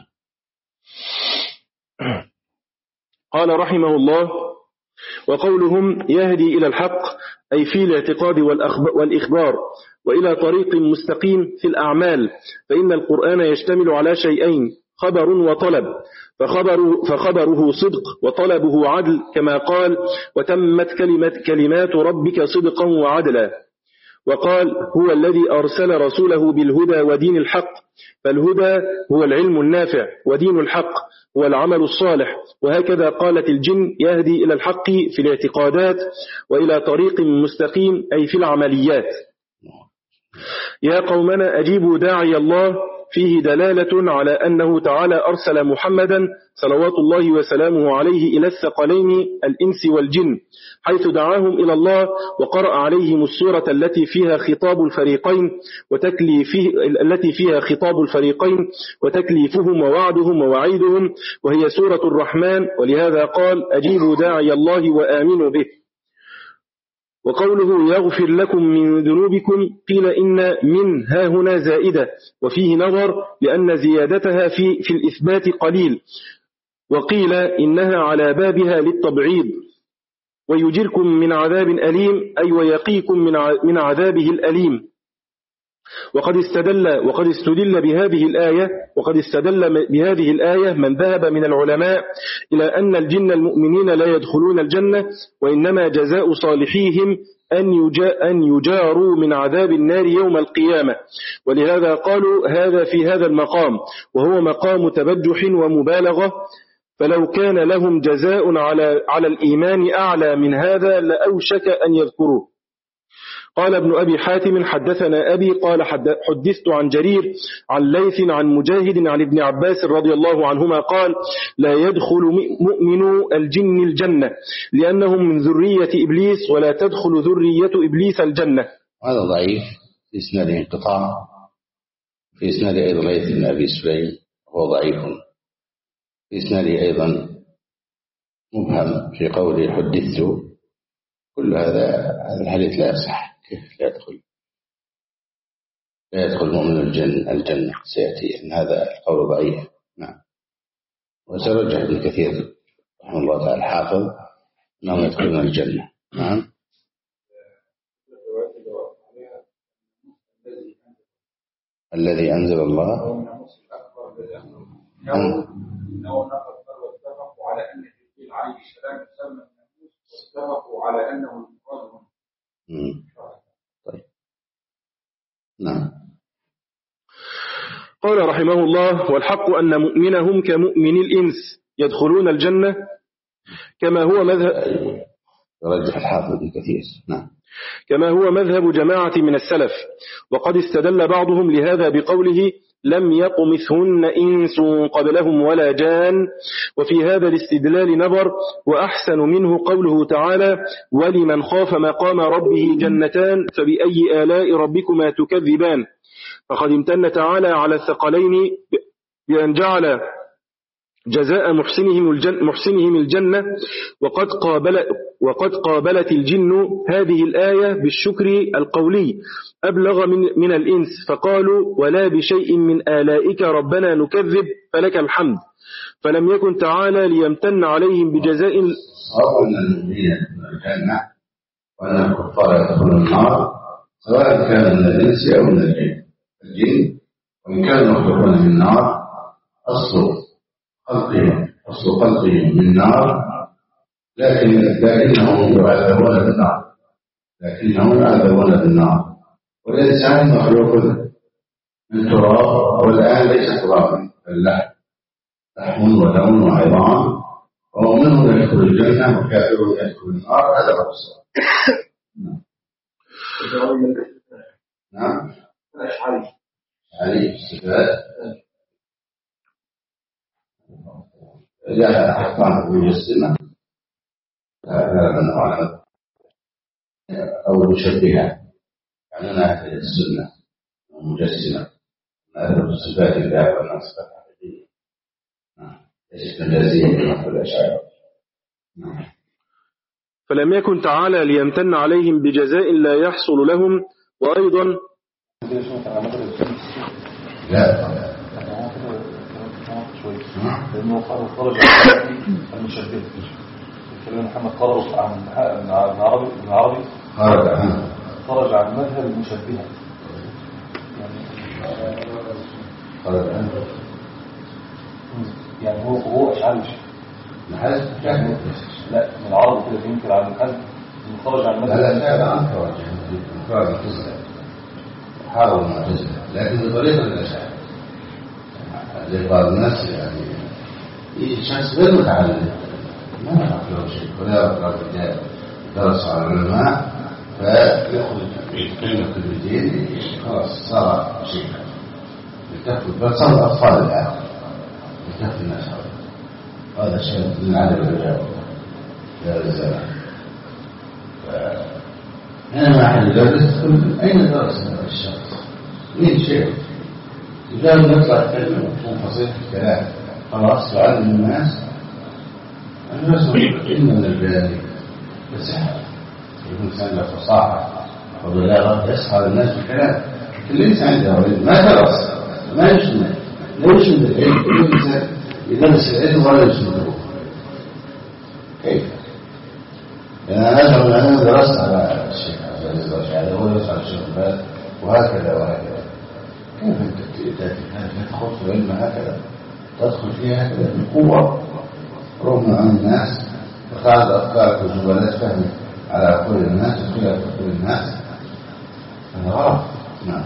قال رحمه الله: وقولهم يهدي إلى الحق، أي في الاعتقاد والإخبار، وإلى طريق مستقيم في الأعمال، فإن القرآن يشتمل على شيئين: خبر وطلب، فخبر فخبره صدق وطلبه عدل، كما قال: وتمت كلمة كلمات ربك صدقا وعدلا. وقال: هو الذي أرسل رسوله بالهدى ودين الحق، فالهدى هو العلم النافع، ودين الحق هو العمل الصالح. وهكذا قالت الجن: يهدي إلى الحق في الاعتقادات، وإلى طريق مستقيم أي في العمليات. يا قومنا أجيبوا داعي الله فيه دلالة على أنه تعالى أرسل محمدا صلوات الله وسلامه عليه إلى الثقلين الإنس والجن، حيث دعاهم إلى الله وقرأ عليهم السورة التي فيها خطاب الفريقين وتكليفه التي فيها خطاب الفريقين وتكليفهم ووعدهم ووعيدهم، وهي سورة الرحمن، ولهذا قال: أجيبوا داعي الله وآمنوا به. وقوله: يغفر لكم من ذنوبكم، قيل إن من ها هنا زائدة، وفيه نظر لأن زيادتها في, في الإثبات قليل، وقيل إنها على بابها للتبعيض. ويجركم من عذاب أليم، أي ويقيكم من عذابه الأليم. وقد استدل وقد استدل بهذه الآية وقد استدل بهذه الآية من ذهب من العلماء إلى أن الجن المؤمنين لا يدخلون الجنة، وإنما جزاء صالحيهم أن يجا أن يجاروا من عذاب النار يوم القيامة. ولهذا قالوا هذا في هذا المقام، وهو مقام تبجح ومبالغة، فلو كان لهم جزاء على على الإيمان أعلى من هذا لأوشك أن يذكروه. قال ابن أبي حاتم: حدثنا أبي قال حدثت عن جرير عن ليث عن مجاهد عن ابن عباس رضي الله عنهما قال: لا يدخل مؤمن الجن الجنة لأنهم من ذرية إبليس، ولا تدخل ذرية إبليس الجنة. هذا ضعيف، في إسناده انقطاع، في إسناده أيضا ليث بن أبي سليم هو ضعيف، في إسناده أيضا مبهم في قوله حدثت. كل هذا هذا الحديث لا يصح. كيف لا يدخل لا يدخل مؤمن الجنة الجنة سيأتي أن هذا القول ضعيف. نعم. وسرجح ابن كثير رحمه الله تعالى الحافظ أنهم يدخلون الجنة. نعم. الذي أنزل الله إنه نقل واتفقوا على أن جبريل عليه السلام يسمى الناموس، واتفقوا على أنه المراد منه. طيب. نعم. قال رحمه الله: والحق أن مؤمنهم كمؤمن الإنس يدخلون الجنة، كما هو مذهب رجح الحافظ ابن كثير. نعم. كما هو مذهب جماعة من السلف. وقد استدل بعضهم لهذا بقوله: لم يطمثهن إنس قبلهم ولا جان. وفي هذا الاستدلال نظر، وأحسن منه قوله تعالى: ولمن خاف مقام ربه جنتان فبأي آلاء ربكما تكذبان. فقد امتن تعالى على الثقلين بأن جعل جزاء محسنهم الجنة, محسنهم الجنة وقد, قابل وقد قابلت الجن هذه الآية بالشكر القولي أبلغ من, من الإنس، فقالوا: ولا بشيء من آلائك ربنا نكذب فلك الحمد. فلم يكن تعالى ليمتن عليهم بجزاء صار أن المؤمنين يدخلون الجنة وأن الكفار يدخلون النار، سواء كان من الإنس أو من الجن. الجن وإن كانوا مخلوقون من النار، أصل خلقهم أصل خلقهم من نار، لكن لكنهم يعذبون بالنار لكنهم يعذبون بالنار والإنسان مخلوق من تراب، والآن ليس ترابا بل لحم ودم وعظام، ومنهم يدخل الجنة وكافر يدخل النار. هذا هو الصواب. نعم. الأشعري عليه الصفات جاء أحكام مجسمة هذا النوع أو مشبهة، يعني أهل السنة مجسمة أهل صفات الله وأنها صفات حقيقية، ليست مجازية كما في الأشاعرة. فلم يكن تعالى ليمتن عليهم بجزاء لا يحصل لهم. وأيضا لا لأنه خرج عن المشبه. الكلام محمد خرج عن العربي العربي خرج عن خرج عن مذهب المشبهة، خرج عن يعني هو هو أشعري محل يعني لا من العرب كده يمكن عن الحد خرج عن مذهب. لا لا لا عن خرج خرج القصة حاول معجزة، لكن بطريقة الأشعار زي بعض الناس يعني شخص غير متعلم ما يعرف له شيء ولا يعرف كتاب درس على العلماء فيأخذ كلمة كلمتين خلاص صار شيخا. بتكفي بتصل الأطفال الآن بتكفي الناس هذا شيء من عدم الإجابة يا رجال. أنا مع أحد يدرس أين درس هذا الشخص؟ مين شيء؟ إذا نطلع كلمة مفهوم فصيح الكلام خلاص يعلم الناس أنا بس إن من البيان بسحر يكون إنسان له فصاحة وبلاغة يسحر الناس بالكلام. كل إنسان عنده علم ما درس ما يشمل لا يشمل العلم. كل إنسان يدرس العلم ولا يشمله كيف؟ لأن أنا أشعر أن أنا درست على الشيخ عبد العزيز الرشاد هو يدرس على الشيخ الباز وهكذا وهكذا. كيف أنت تدخل في العلم هكذا تدخل فيها هكذا بقوة رغم عن الناس وتعرض أفكارك وجبلات فهم على عقول الناس وخلاف عقول الناس هذا غلط. نعم.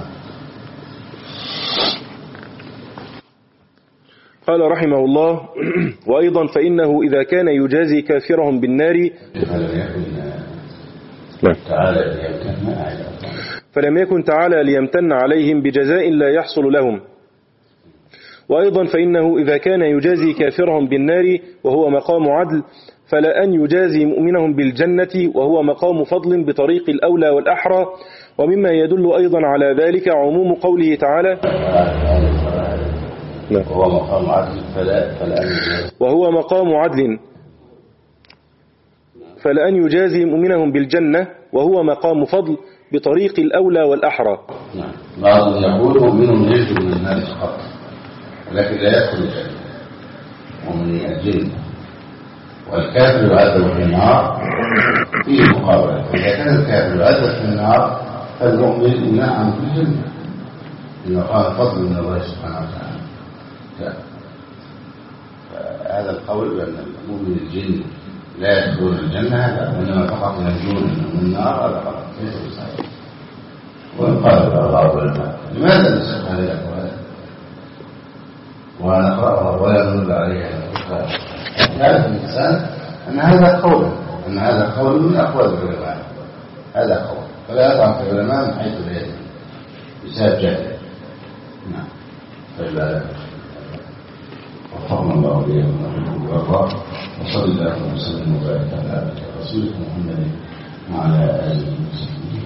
قال رحمه الله وأيضا فإنه إذا كان يجازي كافرهم بالنار فلم يكن تعالى ليمتن عليهم بجزاء لا يحصل لهم. وأيضا فإنه إذا كان يجازي كافرهم بالنار وهو مقام عدل فلا أن يجازي مؤمنهم بالجنة وهو مقام فضل بطريق الأولى والأحرى. ومما يدل أيضا على ذلك عموم قوله تعالى وهو مقام عدل فلا فلا وهو مقام عدل فلأن يجازي مؤمنهم بالجنة وهو مقام فضل بطريق الأولى والأحرى. نعم. بعضهم يقول مؤمن يجب من النار فقط ولكن لا يدخل الجنة ومن الجن والكافر يعذب في النار فيه مقابلة. إذا كان الكافر يعذب في النار فالمؤمن نعم في الجنة إنه قال فضل من الله سبحانه وتعالى. هذا القول بأن المؤمن الجن لا يدخلون الجنة هذا وإنما فقط ينجون من النار هذا فقط ليس بصحيح. ويقال بعض العلماء لماذا نسخ هذه الأقوال ونقرأها ولا نرد عليها؟ يعرف الإنسان أن هذا قول أن هذا قول من أقوال العلماء هذا قول فلا يطعن في العلماء من حيث لا يدري بسبب جهله. نعم. فلا وفقنا الله وإياكم ونحن الله وصلى الله وسلم وبارك على عبدك ورسولك محمد وعلى آله وصحبه.